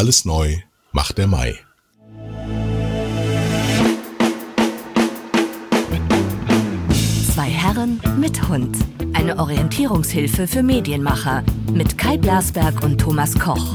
Alles neu macht der Mai. Zwei Herren mit Hund. Eine Orientierungshilfe für Medienmacher mit Kai Blasberg und Thomas Koch.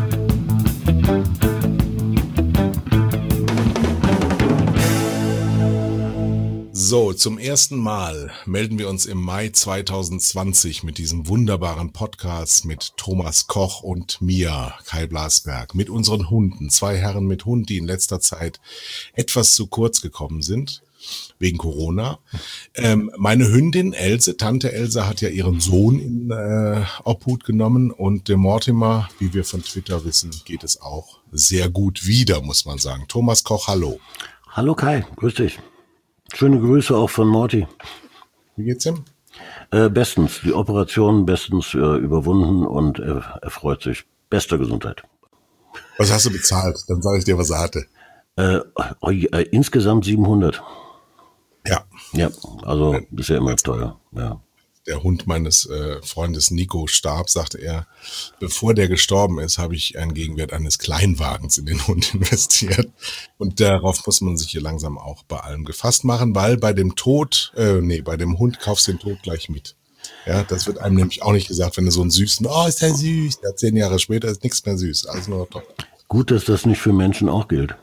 So, zum ersten Mal melden wir uns im Mai 2020 mit diesem wunderbaren Podcast mit Thomas Koch und mir, Kai Blasberg, mit unseren Hunden. Zwei Herren mit Hund, die in letzter Zeit etwas zu kurz gekommen sind, wegen Corona. Meine Hündin Else, Tante Else, hat ja ihren Sohn in Obhut genommen und dem Mortimer, wie wir von Twitter wissen, geht es auch sehr gut wieder, muss man sagen. Thomas Koch, hallo. Hallo Kai, grüß dich. Schöne Grüße auch von Morty. Wie geht's ihm? Bestens. Die Operation bestens überwunden und er freut sich. Bester Gesundheit. Was hast du bezahlt? Dann sage ich dir, was er hatte. Insgesamt 700. Ja. Ja, also ist ja immer teuer. Ja. Der Hund meines Freundes Nico starb, sagte er, bevor der gestorben ist, habe ich einen Gegenwert eines Kleinwagens in den Hund investiert. Und darauf muss man sich hier langsam auch bei allem gefasst machen, weil bei dem bei dem Hund kaufst du den Tod gleich mit. Ja, das wird einem nämlich auch nicht gesagt, wenn du so einen süßen, oh, ist der süß, der 10 Jahre später ist nichts mehr süß, alles nur noch top. Gut, dass das nicht für Menschen auch gilt.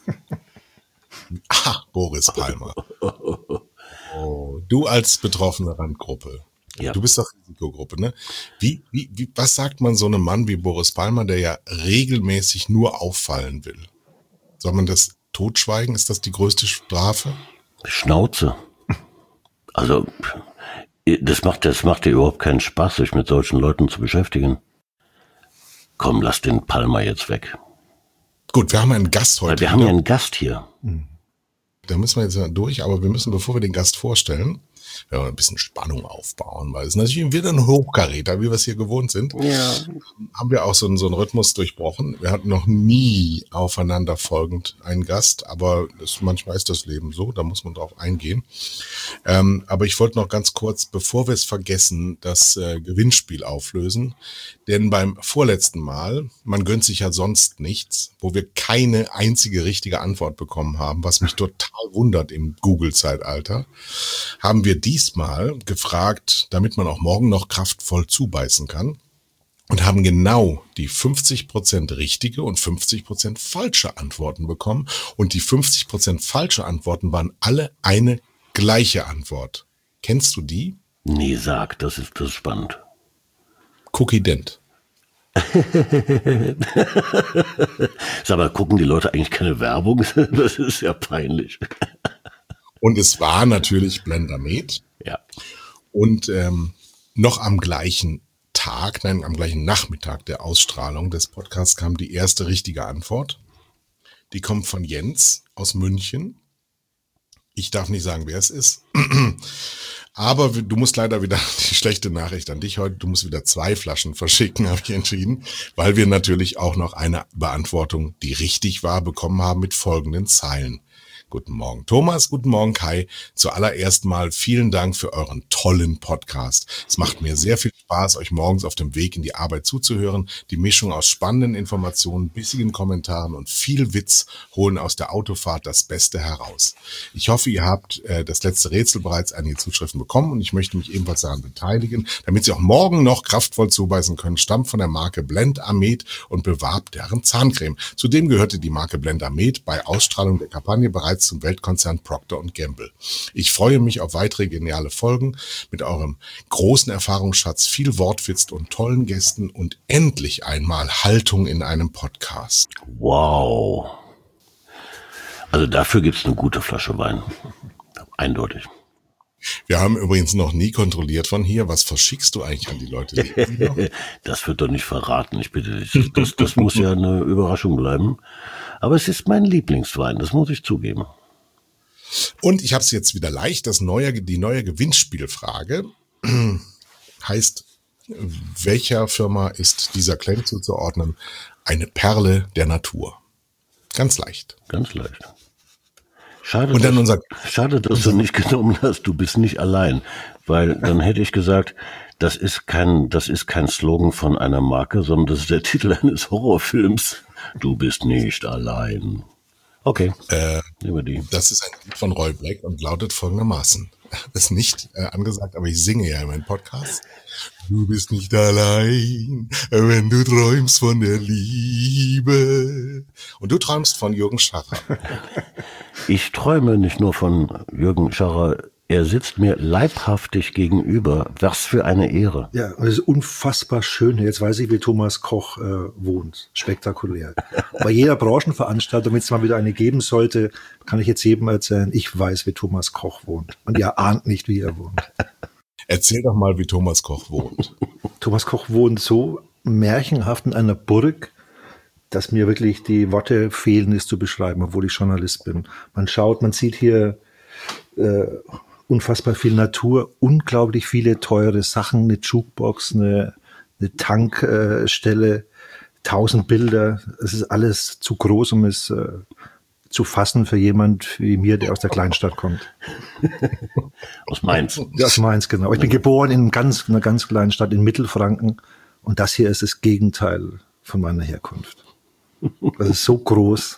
Boris Palmer. Oh, du als betroffene Randgruppe. Ja. Du bist doch Risikogruppe, ne? Was sagt man so einem Mann wie Boris Palmer, der ja regelmäßig nur auffallen will? Soll man das totschweigen? Ist das die größte Strafe? Schnauze. Also, das macht ja überhaupt keinen Spaß, sich mit solchen Leuten zu beschäftigen. Komm, lass den Palmer jetzt weg. Gut, wir haben einen Gast heute. Weil wir haben ja einen Gast hier. Da müssen wir jetzt durch, aber wir müssen, bevor wir den Gast vorstellen, ein bisschen Spannung aufbauen, weil es natürlich wieder ein Hochkaräter, wie wir es hier gewohnt sind. Ja. Haben wir auch so einen Rhythmus durchbrochen. Wir hatten noch nie aufeinander folgend einen Gast, aber manchmal ist das Leben so, da muss man drauf eingehen. Aber ich wollte noch ganz kurz, bevor wir es vergessen, das Gewinnspiel auflösen. Denn beim vorletzten Mal, man gönnt sich ja sonst nichts, wo wir keine einzige richtige Antwort bekommen haben, was mich total wundert im Google-Zeitalter, haben wir diesmal gefragt, damit man auch morgen noch kraftvoll zubeißen kann, und haben genau die 50% richtige und 50% falsche Antworten bekommen. Und die 50% falsche Antworten waren alle eine gleiche Antwort. Kennst du die? Nee, sag, das ist spannend. Cookie Dent. Sag mal, gucken die Leute eigentlich keine Werbung? Das ist ja peinlich. Und es war natürlich Blendermet. Ja. Und noch am gleichen Nachmittag der Ausstrahlung des Podcasts kam die erste richtige Antwort. Die kommt von Jens aus München. Ich darf nicht sagen, wer es ist. Aber du musst leider wieder, die schlechte Nachricht an dich heute, du musst wieder 2 Flaschen verschicken, habe ich entschieden, weil wir natürlich auch noch eine Beantwortung, die richtig war, bekommen haben mit folgenden Zeilen. Guten Morgen Thomas, guten Morgen Kai. Zuallererst mal vielen Dank für euren tollen Podcast. Es macht mir sehr viel Spaß, euch morgens auf dem Weg in die Arbeit zuzuhören. Die Mischung aus spannenden Informationen, bissigen Kommentaren und viel Witz holen aus der Autofahrt das Beste heraus. Ich hoffe, ihr habt das letzte Rätsel bereits einige Zuschriften bekommen und ich möchte mich ebenfalls daran beteiligen, damit Sie auch morgen noch kraftvoll zubeißen können. Stammt von der Marke Blendamet und bewarb deren Zahncreme. Zudem gehörte die Marke Blendamet bei Ausstrahlung der Kampagne bereits zum Weltkonzern Procter & Gamble. Ich freue mich auf weitere geniale Folgen mit eurem großen Erfahrungsschatz, viel Wortwitz und tollen Gästen und endlich einmal Haltung in einem Podcast. Wow. Also dafür gibt's eine gute Flasche Wein. Eindeutig. Wir haben übrigens noch nie kontrolliert von hier. Was verschickst du eigentlich an die Leute? Das wird doch nicht verraten. Ich bitte dich. Das muss ja eine Überraschung bleiben. Aber es ist mein Lieblingswein, das muss ich zugeben. Und ich habe es jetzt wieder leicht. Die neue Gewinnspielfrage heißt, welcher Firma ist dieser Claim zuzuordnen? Eine Perle der Natur. Ganz leicht. Ganz leicht. Schade, dass du nicht genommen hast. Du bist nicht allein. Weil dann hätte ich gesagt, das ist kein Slogan von einer Marke, sondern das ist der Titel eines Horrorfilms. Du bist nicht allein. Okay, nehmen wir die. Das ist ein Lied von Roy Black und lautet folgendermaßen. Das ist nicht angesagt, aber ich singe ja in meinem Podcast. Du bist nicht allein, wenn du träumst von der Liebe. Und du träumst von Jürgen Scharrer. Ich träume nicht nur von Jürgen Scharrer, er sitzt mir leibhaftig gegenüber. Was für eine Ehre. Ja, und es ist unfassbar schön. Jetzt weiß ich, wie Thomas Koch wohnt. Spektakulär. Bei jeder Branchenveranstaltung, wenn es mal wieder eine geben sollte, kann ich jetzt jedem erzählen, ich weiß, wie Thomas Koch wohnt. Und ihr ahnt nicht, wie er wohnt. Erzähl doch mal, wie Thomas Koch wohnt. Thomas Koch wohnt so märchenhaft in einer Burg, dass mir wirklich die Worte fehlen, es zu beschreiben, obwohl ich Journalist bin. Man sieht hier unfassbar viel Natur, unglaublich viele teure Sachen, eine Jukebox, eine Tankstelle, 1000 Bilder. Es ist alles zu groß, um es zu fassen für jemand wie mir, der aus der Kleinstadt kommt. Aus Mainz. Ja, aus Mainz, genau. Ich bin geboren in einer ganz kleinen Stadt in Mittelfranken und das hier ist das Gegenteil von meiner Herkunft. Das ist so groß.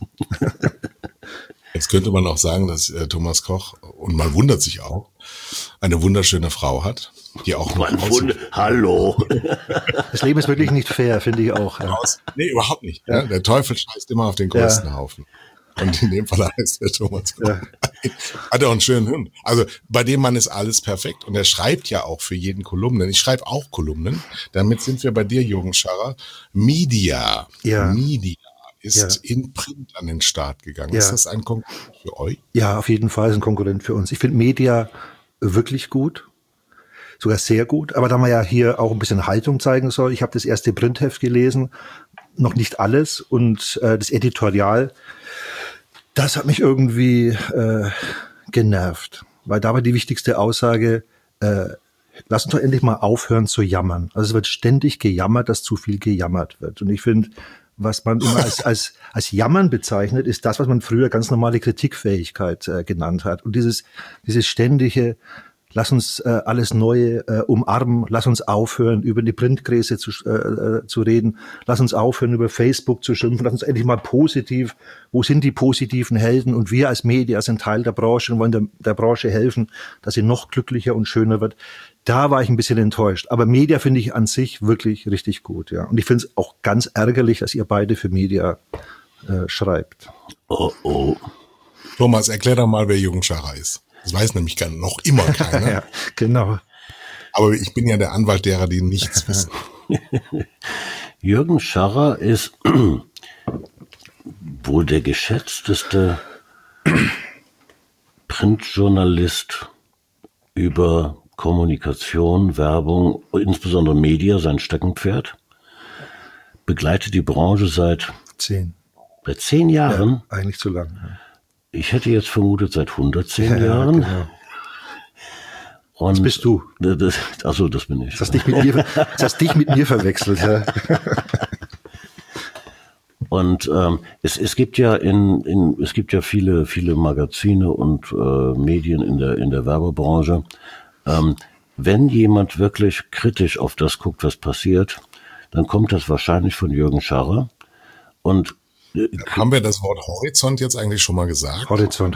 Jetzt könnte man auch sagen, dass Thomas Koch, und man wundert sich auch, eine wunderschöne Frau hat, die auch noch Hallo. Das Leben ist wirklich nicht fair, finde ich auch. Ja. Nee, überhaupt nicht. Ja. Der Teufel scheißt immer auf den größten Haufen. Und in dem Fall heißt der Thomas Koch. Ja. Hat auch einen schönen Hund. Also bei dem Mann ist alles perfekt. Und er schreibt ja auch für jeden Kolumnen. Ich schreibe auch Kolumnen. Damit sind wir bei dir, Jürgen Scharrer. Media. Ja. Media ist in Print an den Start gegangen. Ja. Ist das ein Konkurrent für euch? Ja, auf jeden Fall ist ein Konkurrent für uns. Ich finde Media wirklich gut. Sogar sehr gut. Aber da man ja hier auch ein bisschen Haltung zeigen soll, ich habe das erste Printheft gelesen, noch nicht alles. Und das Editorial, das hat mich irgendwie genervt. Weil da war die wichtigste Aussage, lass uns doch endlich mal aufhören zu jammern. Also es wird ständig gejammert, dass zu viel gejammert wird. Und ich finde, was man immer als Jammern bezeichnet, ist das, was man früher ganz normale Kritikfähigkeit genannt hat. Und dieses ständige, lass uns alles Neue umarmen, lass uns aufhören, über die Printgräse zu reden, lass uns aufhören, über Facebook zu schimpfen, lass uns endlich mal positiv, wo sind die positiven Helden? Und wir als Media sind Teil der Branche und wollen der Branche helfen, dass sie noch glücklicher und schöner wird. Da war ich ein bisschen enttäuscht. Aber Media finde ich an sich wirklich richtig gut. Ja. Und ich finde es auch ganz ärgerlich, dass ihr beide für Media schreibt. Oh. Thomas, erklär doch mal, wer Jürgen Scharrer ist. Das weiß nämlich noch immer keiner. Ja, genau. Aber ich bin ja der Anwalt derer, die nichts wissen. Jürgen Scharrer ist wohl der geschätzteste Printjournalist über Kommunikation, Werbung, insbesondere Media, sein Steckenpferd. Begleitet die Branche seit 10 Jahren. Ja, eigentlich zu lang. Ja. Ich hätte jetzt vermutet seit 110 Jahren. Genau. Und das bist du. Achso, das bin ich. Das hast dich mit mir verwechselt. Ja. Und es gibt ja es gibt ja viele Magazine und Medien in der Werbebranche. Wenn jemand wirklich kritisch auf das guckt, was passiert, dann kommt das wahrscheinlich von Jürgen Scharrer. Und haben wir das Wort Horizont jetzt eigentlich schon mal gesagt? Horizont.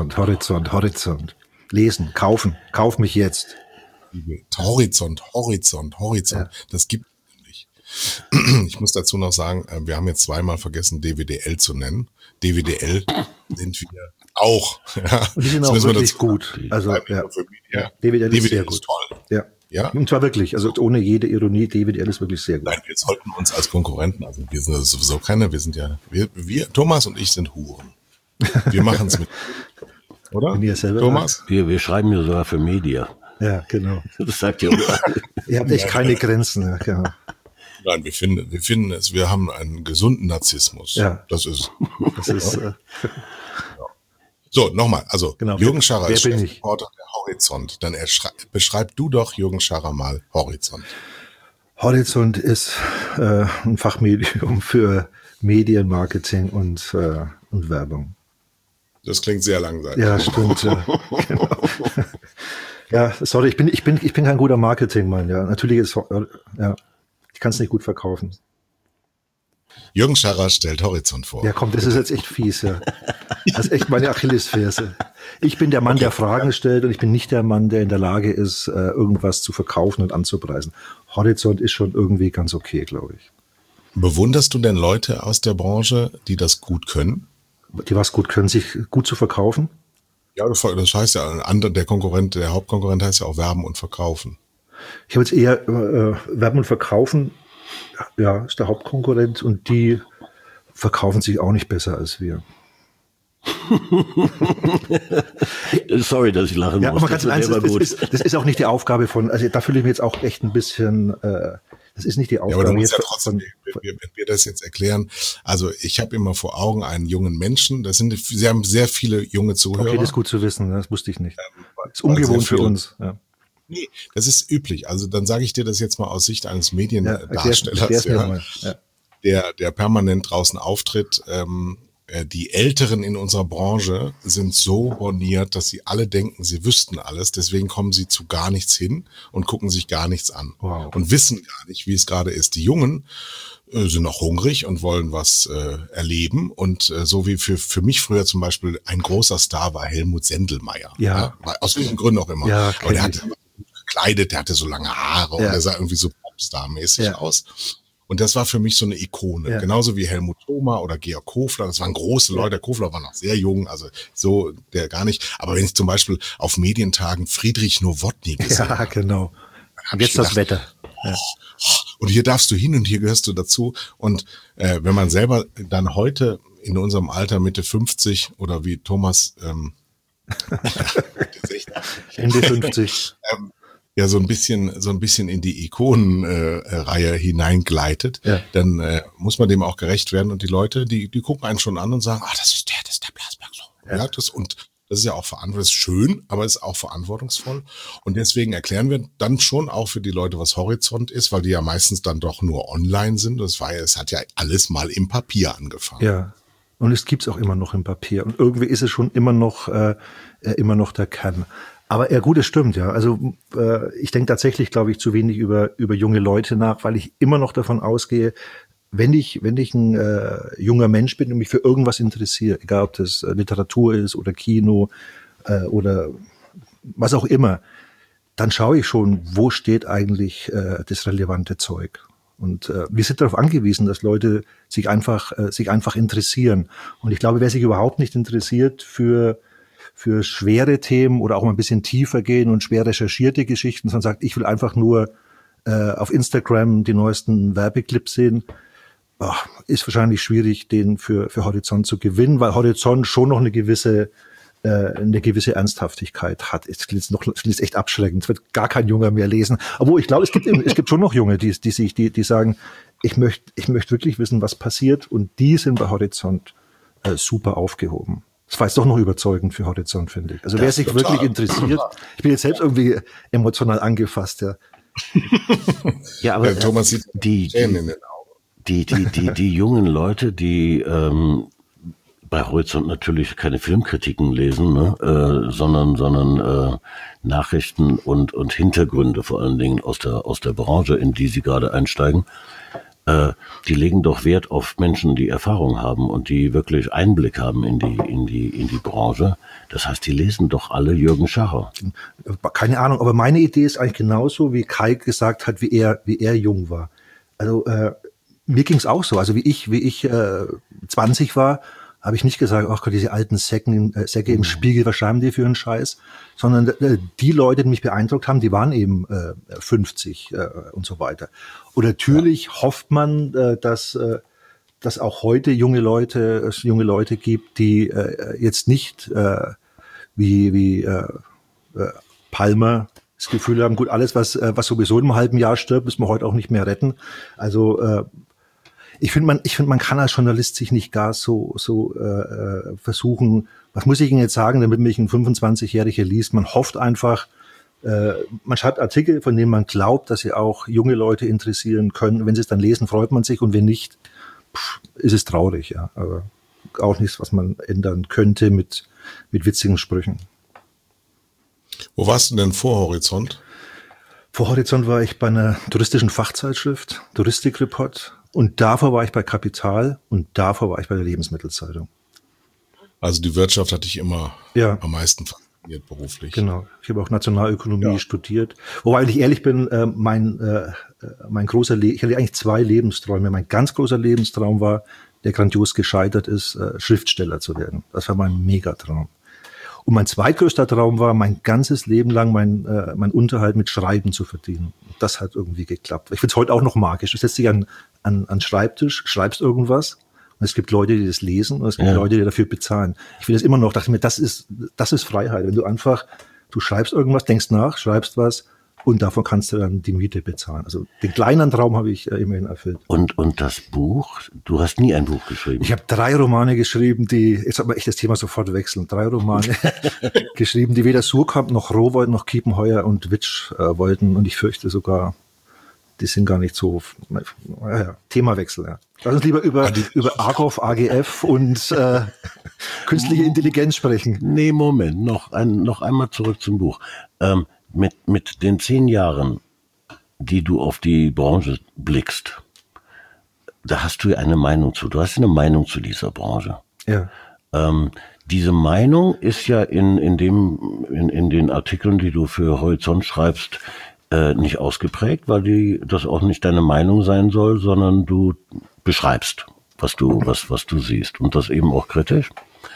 Lesen, kaufen. Kauf mich jetzt. Horizont. Ja. Das gibt es nicht. Ich muss dazu noch sagen, wir haben jetzt zweimal vergessen, DWDL zu nennen. DWDL sind wir auch. Ja. Und die sind auch wirklich gut. Also, ja. DWDL ist sehr gut. Toll. Ja. Ja? Und zwar wirklich, also ohne jede Ironie, DWDL ist wirklich sehr gut. Nein, wir sollten uns als Konkurrenten, also wir sind sowieso keine, wir Thomas und ich sind Huren. Wir machen es mit, oder? Thomas? Wir schreiben ja sogar für Media. Ja, genau. Das sagt ja auch. Ihr habt echt keine Grenzen. Ja, genau. Nein, wir finden es, wir haben einen gesunden Narzissmus. Ja. Das ist. Ja. So, nochmal, also genau. Jürgen Scharrer ist Chefreporter der Horizont. Dann beschreib du doch Jürgen Scharrer mal Horizont. Horizont ist ein Fachmedium für Medienmarketing und Werbung. Das klingt sehr langsam. Ja, stimmt. Ja. Genau. Ja, sorry, ich bin kein guter Marketingmann. Ja, natürlich ist ich kann es nicht gut verkaufen. Jürgen Scharrer stellt Horizont vor. Ja, komm, das ist jetzt echt fies, ja. Das ist echt meine Achillesferse. Ich bin der Mann, der Fragen stellt und ich bin nicht der Mann, der in der Lage ist, irgendwas zu verkaufen und anzupreisen. Horizont ist schon irgendwie ganz okay, glaube ich. Bewunderst du denn Leute aus der Branche, die das gut können? Die was gut können, sich gut zu verkaufen? Ja, das heißt ja, der Hauptkonkurrent heißt ja auch Werben und Verkaufen. Ich habe jetzt eher Werben und Verkaufen, ja, ist der Hauptkonkurrent und die verkaufen sich auch nicht besser als wir. Sorry, dass ich lachen muss. Aber ganz das ist auch nicht die Aufgabe von, also da fühle ich mich jetzt auch echt ein bisschen, das ist nicht die Aufgabe. Ja, aber du musst ja trotzdem, wenn wir das jetzt erklären, also ich habe immer vor Augen einen jungen Menschen, sie haben sehr viele junge Zuhörer. Okay, das ist gut zu wissen, das wusste ich nicht. Das ist ungewohnt für uns. Ja. Nee, das ist üblich. Also dann sage ich dir das jetzt mal aus Sicht eines Mediendarstellers, der permanent draußen auftritt. Die Älteren in unserer Branche sind so borniert, dass sie alle denken, sie wüssten alles. Deswegen kommen sie zu gar nichts hin und gucken sich gar nichts an. Wow. Und wissen gar nicht, wie es gerade ist. Die Jungen sind noch hungrig und wollen was erleben. Und so wie für mich früher zum Beispiel ein großer Star war Helmut Sendelmeier. Ja. Aus welchen Gründen auch immer. Ja, aber der hatte gekleidet, der hatte so lange Haare und der sah irgendwie so Popstar-mäßig aus. Und das war für mich so eine Ikone. Ja. Genauso wie Helmut Thoma oder Georg Kofler. Das waren große Leute. Der Kofler war noch sehr jung, also so der gar nicht. Aber wenn ich zum Beispiel auf Medientagen Friedrich Nowotny gesehen habe. Ja, genau. Und jetzt gedacht, das Wetter. Ja. Und hier darfst du hin und hier gehörst du dazu. Und wenn man selber dann heute in unserem Alter Mitte 50 oder wie Thomas Ende 50 ja so ein bisschen in die Ikonenreihe hineingleitet, dann muss man dem auch gerecht werden und die Leute, die gucken einen schon an und sagen, das ist der Blasberg so. Ja, das ist ja auch das ist schön, aber es ist auch verantwortungsvoll und deswegen erklären wir dann schon auch für die Leute, was Horizont ist, weil die ja meistens dann doch nur online sind. Es hat ja alles mal im Papier angefangen. Ja. Und es gibt's auch immer noch im Papier und irgendwie ist es schon immer noch der Kern. Aber ja gut, es stimmt, ja. Also ich denke tatsächlich, glaube ich, zu wenig über junge Leute nach, weil ich immer noch davon ausgehe, wenn ich ein junger Mensch bin und mich für irgendwas interessiere, egal ob das Literatur ist oder Kino oder was auch immer, dann schaue ich schon, wo steht eigentlich das relevante Zeug. Und wir sind darauf angewiesen, dass Leute sich einfach interessieren. Und ich glaube, wer sich überhaupt nicht interessiert für schwere Themen oder auch mal ein bisschen tiefer gehen und schwer recherchierte Geschichten, sondern sagt, ich will einfach nur auf Instagram die neuesten Werbeclips sehen, ist wahrscheinlich schwierig, den für Horizont zu gewinnen, weil Horizont schon noch eine gewisse Ernsthaftigkeit hat. Es klingt echt abschreckend. Es wird gar kein Junger mehr lesen. Obwohl ich glaube, es gibt schon noch Junge, die sagen, ich möchte wirklich wissen, was passiert, und die sind bei Horizont super aufgehoben. Das war jetzt doch noch überzeugend für Horizont, finde ich. Also wer sich wirklich interessiert, ich bin jetzt selbst irgendwie emotional angefasst, ja. Ja, aber Thomas sieht die jungen Leute, die bei Horizont natürlich keine Filmkritiken lesen, ne, sondern Nachrichten und Hintergründe vor allen Dingen aus der Branche, in die sie gerade einsteigen, die legen doch Wert auf Menschen, die Erfahrung haben und die wirklich Einblick haben in die Branche. Das heißt, die lesen doch alle Jürgen Scharrer. Keine Ahnung, aber meine Idee ist eigentlich genauso, wie Kai gesagt hat, wie er jung war. Also mir ging's auch so. Also wie ich 20 war, habe ich nicht gesagt, ach Gott, diese alten Säcke im Spiegel, was schreiben die für einen Scheiß? Sondern die Leute, die mich beeindruckt haben, die waren eben 50 und so weiter. Und natürlich hofft man, dass auch heute junge Leute gibt, die jetzt nicht wie Palmer das Gefühl haben, gut, alles, was sowieso in einem halben Jahr stirbt, müssen wir heute auch nicht mehr retten. Also ich finde, man kann als Journalist sich nicht gar so versuchen, was muss ich Ihnen jetzt sagen, damit mich ein 25-Jähriger liest. Man hofft einfach, man schreibt Artikel, von denen man glaubt, dass sie auch junge Leute interessieren können. Wenn sie es dann lesen, freut man sich, und wenn nicht, ist es traurig, ja. Aber auch nichts, was man ändern könnte mit witzigen Sprüchen. Wo warst du denn vor Horizont? Vor Horizont war ich bei einer touristischen Fachzeitschrift, Touristikreport, und davor war ich bei Kapital und davor war ich bei der Lebensmittelzeitung. Also die Wirtschaft hat dich immer am meisten fasziniert beruflich. Genau. Ich habe auch Nationalökonomie studiert. Wobei, wenn ich ehrlich bin, mein großer ich hatte eigentlich 2 Lebensträume. Mein ganz großer Lebenstraum war, der grandios gescheitert ist, Schriftsteller zu werden. Das war mein Megatraum. Und mein zweitgrößter Traum war, mein ganzes Leben lang mein Unterhalt mit Schreiben zu verdienen. Das hat irgendwie geklappt. Ich finde es heute auch noch magisch. Du setzt dich an Schreibtisch, schreibst irgendwas, und es gibt Leute, die das lesen, und es gibt Leute, die dafür bezahlen. Ich will das immer noch, dachte mir, das ist Freiheit. Wenn du schreibst irgendwas, denkst nach, schreibst was, und davon kannst du dann die Miete bezahlen. Also den kleinen Traum habe ich immerhin erfüllt. Und das Buch, du hast nie ein Buch geschrieben. Ich habe 3 Romane geschrieben, jetzt hat man echt das Thema sofort wechseln. 3 Romane geschrieben, die weder Surkamp noch Rowohlt noch Kiepenheuer und Witsch wollten. Und ich fürchte sogar, die sind gar nicht so, Themawechsel, ja. Lass uns lieber über AGOF, AGF und künstliche Intelligenz sprechen. Nee, Moment, noch einmal zurück zum Buch. Mit den 10 Jahren, die du auf die Branche blickst, da hast du ja eine Meinung zu. Du hast eine Meinung zu dieser Branche. Ja. Diese Meinung ist ja in den Artikeln, die du für Horizont schreibst, nicht ausgeprägt, weil das auch nicht deine Meinung sein soll, sondern du beschreibst, was du siehst, und das eben auch kritisch.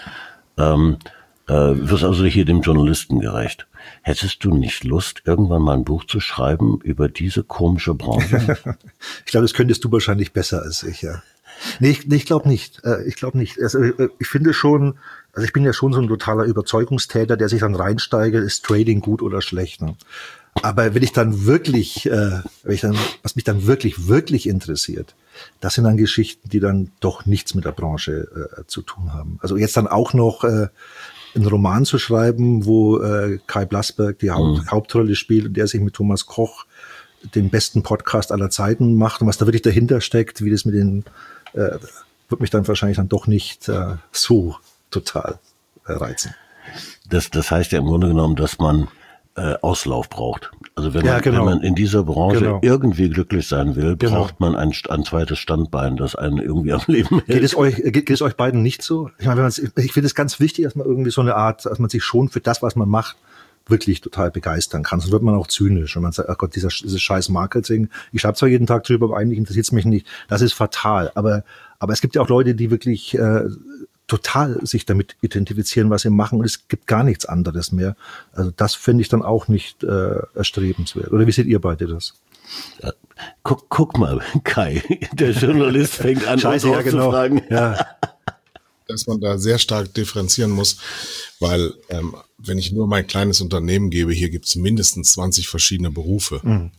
Wirst also hier dem Journalisten gerecht. Hättest du nicht Lust, irgendwann mal ein Buch zu schreiben über diese komische Branche? Ich glaube, das könntest du wahrscheinlich besser als ich, ja. Nee, ich glaube nicht. Ich glaube nicht. Also, ich finde schon, also ich bin ja schon so ein totaler Überzeugungstäter, der sich dann reinsteigert, ist Trading gut oder schlecht. Ne? Aber wenn ich dann wirklich, was mich dann wirklich interessiert, das sind dann Geschichten, die dann doch nichts mit der Branche zu tun haben. Also jetzt dann auch noch einen Roman zu schreiben, wo Kai Blasberg die Hauptrolle spielt und der sich mit Thomas Koch den besten Podcast aller Zeiten macht, und was da wirklich dahinter steckt, wie das mit den, wird mich dann wahrscheinlich dann doch nicht so total reizen. Das heißt ja im Grunde genommen, dass man Auslauf braucht. Also wenn man in dieser Branche irgendwie glücklich sein will, braucht man ein zweites Standbein, das einen irgendwie am Leben hält. Geht es euch beiden nicht so? Ich meine, ich finde es ganz wichtig, dass man irgendwie so eine Art, dass man sich schon für das, was man macht, wirklich total begeistern kann. Sonst wird man auch zynisch, wenn man sagt, ach Gott, dieses scheiß Marketing. Ich schreibe zwar jeden Tag drüber, aber eigentlich interessiert es mich nicht. Das ist fatal. Aber es gibt ja auch Leute, die wirklich total sich damit identifizieren, was sie machen, und es gibt gar nichts anderes mehr. Also das finde ich dann auch nicht erstrebenswert. Oder wie seht ihr beide das? Ja, guck mal, Kai, der Journalist fängt an, uns auszufragen. Ja. Dass man da sehr stark differenzieren muss, weil wenn ich nur mein kleines Unternehmen gebe, hier gibt es mindestens 20 verschiedene Berufe. Mhm.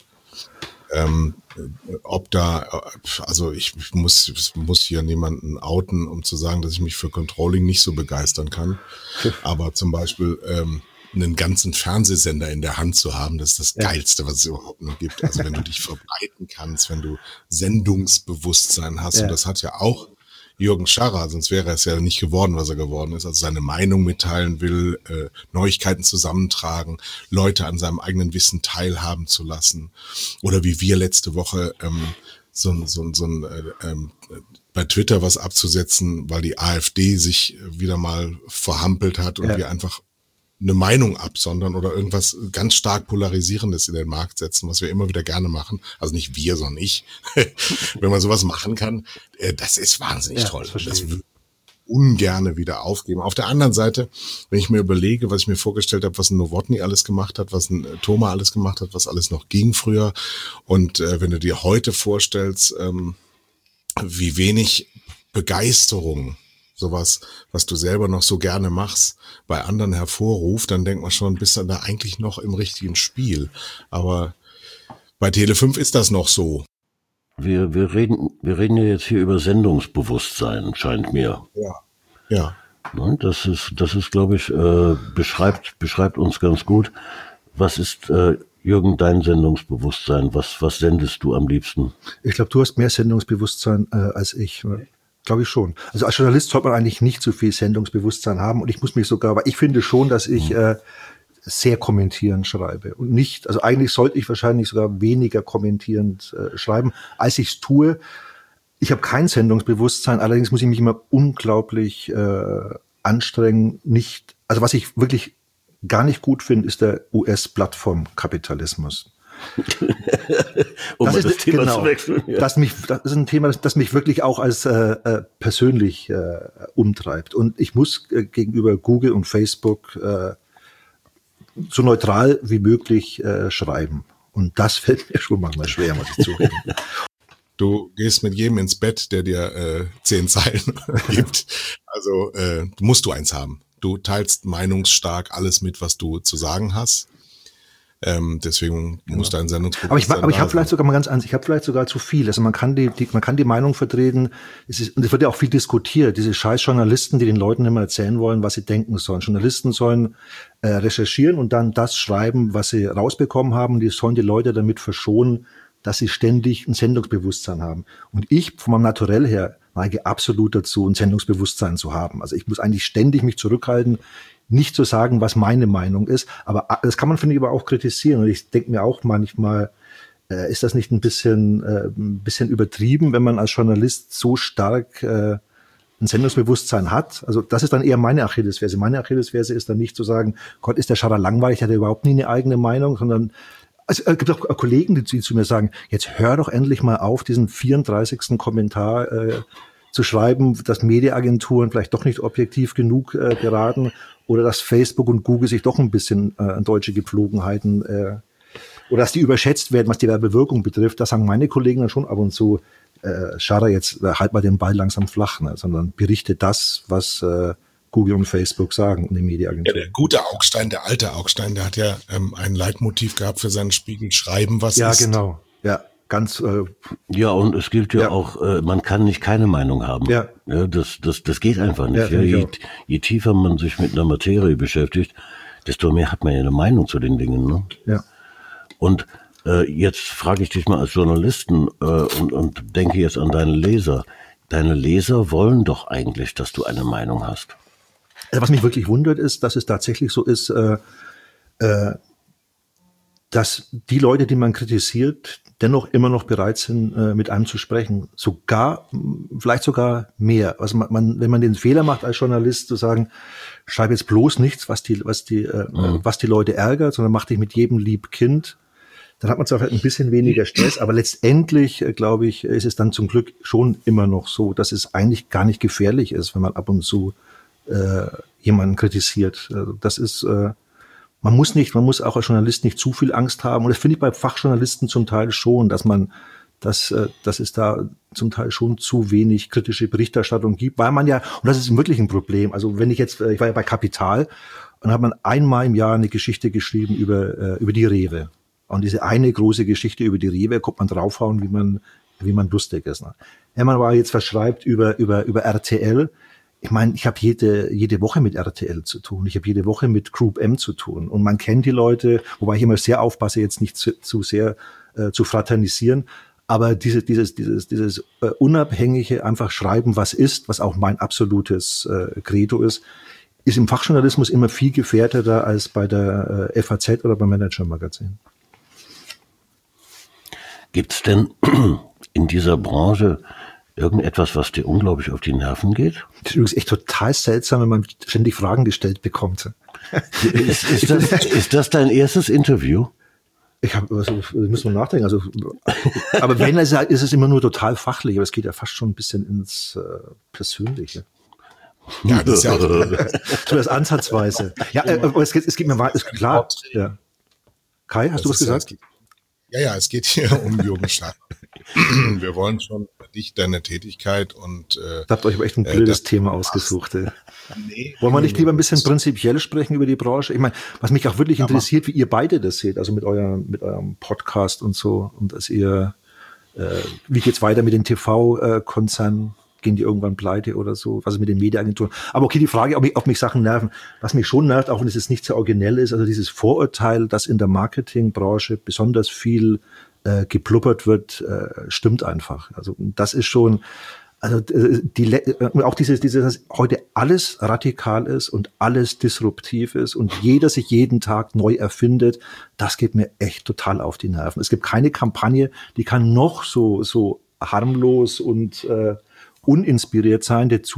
Also ich muss hier niemanden outen, um zu sagen, dass ich mich für Controlling nicht so begeistern kann. Aber zum Beispiel einen ganzen Fernsehsender in der Hand zu haben, das ist das Geilste, was es überhaupt noch gibt. Also wenn du dich verbreiten kannst, wenn du Sendungsbewusstsein hast, und das hat ja auch Jürgen Scharrer, sonst wäre es ja nicht geworden, was er geworden ist, also seine Meinung mitteilen will, Neuigkeiten zusammentragen, Leute an seinem eigenen Wissen teilhaben zu lassen. Oder wie wir letzte Woche bei Twitter was abzusetzen, weil die AfD sich wieder mal verhampelt hat und wir einfach eine Meinung absondern oder irgendwas ganz stark Polarisierendes in den Markt setzen, was wir immer wieder gerne machen. Also nicht wir, sondern ich. Wenn man sowas machen kann, das ist wahnsinnig toll. Das würde ich ungerne wieder aufgeben. Auf der anderen Seite, wenn ich mir überlege, was ich mir vorgestellt habe, was ein Nowotny alles gemacht hat, was ein Thoma alles gemacht hat, was alles noch ging früher, und wenn du dir heute vorstellst, wie wenig Begeisterung sowas, was du selber noch so gerne machst, bei anderen hervorruft, dann denkt man schon, bist du da eigentlich noch im richtigen Spiel. Aber bei Tele5 ist das noch so. Wir reden ja jetzt hier über Sendungsbewusstsein, scheint mir. Ja. Das ist, glaube ich, beschreibt uns ganz gut. Was ist, Jürgen, dein Sendungsbewusstsein? Was sendest du am liebsten? Ich glaube, du hast mehr Sendungsbewusstsein als ich. Glaube ich schon. Also als Journalist sollte man eigentlich nicht so viel Sendungsbewusstsein haben, und ich muss mich sogar, aber ich finde schon, dass ich sehr kommentierend schreibe und nicht, also eigentlich sollte ich wahrscheinlich sogar weniger kommentierend schreiben, als ich es tue. Ich habe kein Sendungsbewusstsein, allerdings muss ich mich immer unglaublich anstrengen. Also was ich wirklich gar nicht gut finde, ist der US-Plattformkapitalismus. Das ist ein Thema, das mich wirklich auch als persönlich umtreibt. Und ich muss gegenüber Google und Facebook so neutral wie möglich schreiben. Und das fällt mir schon manchmal schwer, muss ich zugeben. Du gehst mit jedem ins Bett, der dir 10 Zeilen gibt. Also musst du eins haben. Du teilst meinungsstark alles mit, was du zu sagen hast. Deswegen muss dein Sendungsbewusstsein aber ich habe vielleicht sogar mal ganz ernst, ich habe vielleicht sogar zu viel. Also man kann die Meinung vertreten. Und es wird ja auch viel diskutiert. Diese scheiß Journalisten, die den Leuten immer erzählen wollen, was sie denken sollen. Journalisten sollen recherchieren und dann das schreiben, was sie rausbekommen haben. Die sollen die Leute damit verschonen, dass sie ständig ein Sendungsbewusstsein haben. Und ich von meinem Naturell her neige absolut dazu, ein Sendungsbewusstsein zu haben. Also ich muss eigentlich ständig mich zurückhalten, nicht zu sagen, was meine Meinung ist. Aber das kann man, finde ich, aber auch kritisieren. Und ich denke mir auch manchmal, ist das nicht ein bisschen übertrieben, wenn man als Journalist so stark ein Sendungsbewusstsein hat? Also das ist dann eher meine Achillesferse. Meine Achillesferse ist dann nicht zu sagen, Gott, ist der Scharrer langweilig, hat er überhaupt nie eine eigene Meinung, sondern es gibt auch Kollegen, die zu mir sagen, jetzt hör doch endlich mal auf, diesen 34. Kommentar zu schreiben, dass Mediaagenturen vielleicht doch nicht objektiv genug beraten oder dass Facebook und Google sich doch ein bisschen an deutsche Gepflogenheiten oder dass die überschätzt werden, was die Werbewirkung betrifft. Da sagen meine Kollegen dann schon ab und zu, Scharrer, jetzt halt mal den Ball langsam flach, ne? Sondern berichte das, was Google und Facebook sagen und die Medienagenturen. Ja, der gute Augstein, der alte Augstein, der hat ja ein Leitmotiv gehabt für seinen Spiegel, schreiben, was ist. Ja, genau. Ja, ganz. Ja, und es gilt ja auch, man kann nicht keine Meinung haben. Ja. Ja, das geht einfach nicht. Ja, je tiefer man sich mit einer Materie beschäftigt, desto mehr hat man ja eine Meinung zu den Dingen. Ne? Ja. Und jetzt frage ich dich mal als Journalisten und denke jetzt an deine Leser. Deine Leser wollen doch eigentlich, dass du eine Meinung hast. Also was mich wirklich wundert ist, dass es tatsächlich so ist, dass die Leute, die man kritisiert, dennoch immer noch bereit sind, mit einem zu sprechen. Vielleicht sogar mehr. Also wenn man den Fehler macht als Journalist, zu sagen, schreib jetzt bloß nichts, was die Leute ärgert, sondern mach dich mit jedem lieb Kind, dann hat man zwar halt ein bisschen weniger Stress, aber letztendlich, glaube ich, ist es dann zum Glück schon immer noch so, dass es eigentlich gar nicht gefährlich ist, wenn man ab und zu jemanden kritisiert. Das ist, man muss auch als Journalist nicht zu viel Angst haben. Und das finde ich bei Fachjournalisten zum Teil schon, dass es da zum Teil schon zu wenig kritische Berichterstattung gibt, weil man ja, und das ist wirklich ein Problem. Also ich war ja bei Kapital und habe man einmal im Jahr eine Geschichte geschrieben über die Rewe. Und diese eine große Geschichte über die Rewe kommt man draufhauen, wie man lustig ist. Ne? Wenn man aber jetzt verschreibt über RTL, ich meine, ich habe jede Woche mit RTL zu tun. Ich habe jede Woche mit Group M zu tun. Und man kennt die Leute, wobei ich immer sehr aufpasse, jetzt nicht zu sehr zu fraternisieren. Aber dieses unabhängige einfach schreiben, was ist, was auch mein absolutes Credo ist im Fachjournalismus immer viel gefährdeter als bei der FAZ oder beim Manager-Magazin. Gibt's denn in dieser Branche irgendetwas, was dir unglaublich auf die Nerven geht? Das ist übrigens echt total seltsam, wenn man ständig Fragen gestellt bekommt. Ist das dein erstes Interview? Müssen wir nachdenken. Also, aber wenn, ist es immer nur total fachlich, aber es geht ja fast schon ein bisschen ins Persönliche. Ja, das ist ja auch zumindest ansatzweise. Ja, aber es geht mir weiter, ist klar. Ja. Kai, hast du was gesagt? Ja, es geht hier um Jürgen Scharrer. Wir wollen schon dich, deine Tätigkeit und da habt ihr euch aber echt ein blödes Thema ausgesucht. Nee, wollen wir nicht lieber ein bisschen prinzipiell sprechen über die Branche? Ich meine, was mich auch wirklich interessiert, wie ihr beide das seht, also mit eurem Podcast und so, und dass ihr, wie geht's weiter mit den TV-Konzernen? Gehen die irgendwann pleite oder so? Was ist mit den Medienagenturen? Aber okay, die Frage, ob mich Sachen nerven. Was mich schon nervt, auch wenn es jetzt nicht sehr originell ist, also dieses Vorurteil, dass in der Marketingbranche besonders viel gepluppert wird, stimmt einfach. Also das ist schon, Also auch dieses, dass heute alles radikal ist und alles disruptiv ist und jeder sich jeden Tag neu erfindet, das geht mir echt total auf die Nerven. Es gibt keine Kampagne, die kann noch so harmlos und uninspiriert sein. Der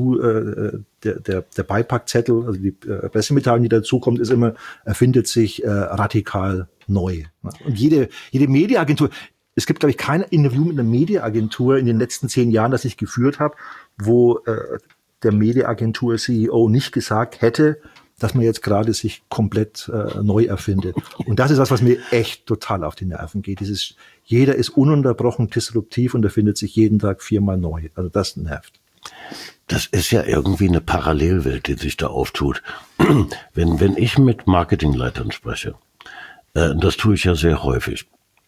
Beipackzettel, also die Pressemitteilung, die dazukommt, ist immer, erfindet sich radikal neu. Und jede Mediaagentur, es gibt, glaube ich, kein Interview mit einer Mediaagentur in den letzten 10 Jahren, das ich geführt habe, wo der Mediaagentur-CEO nicht gesagt hätte, dass man jetzt gerade sich komplett neu erfindet. Und das ist was mir echt total auf die Nerven geht. Jeder ist ununterbrochen disruptiv und erfindet sich jeden Tag 4-mal neu. Also das nervt. Das ist ja irgendwie eine Parallelwelt, die sich da auftut. Wenn ich mit Marketingleitern spreche, das tue ich ja sehr häufig,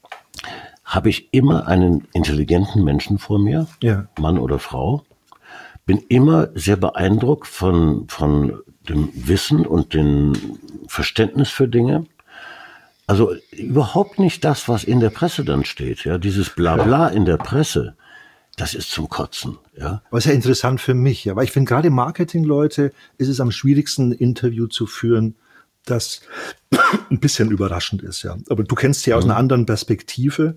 habe ich immer einen intelligenten Menschen vor mir, ja. Mann oder Frau, bin immer sehr beeindruckt von dem Wissen und dem Verständnis für Dinge. Also überhaupt nicht das, was in der Presse dann steht, ja, dieses Blabla in der Presse, das ist zum Kotzen, ja. Aber ist ja interessant für mich, ja, weil ich finde, gerade Marketingleute ist es am schwierigsten, ein Interview zu führen, das ein bisschen überraschend ist, ja. Aber du kennst sie aus einer anderen Perspektive.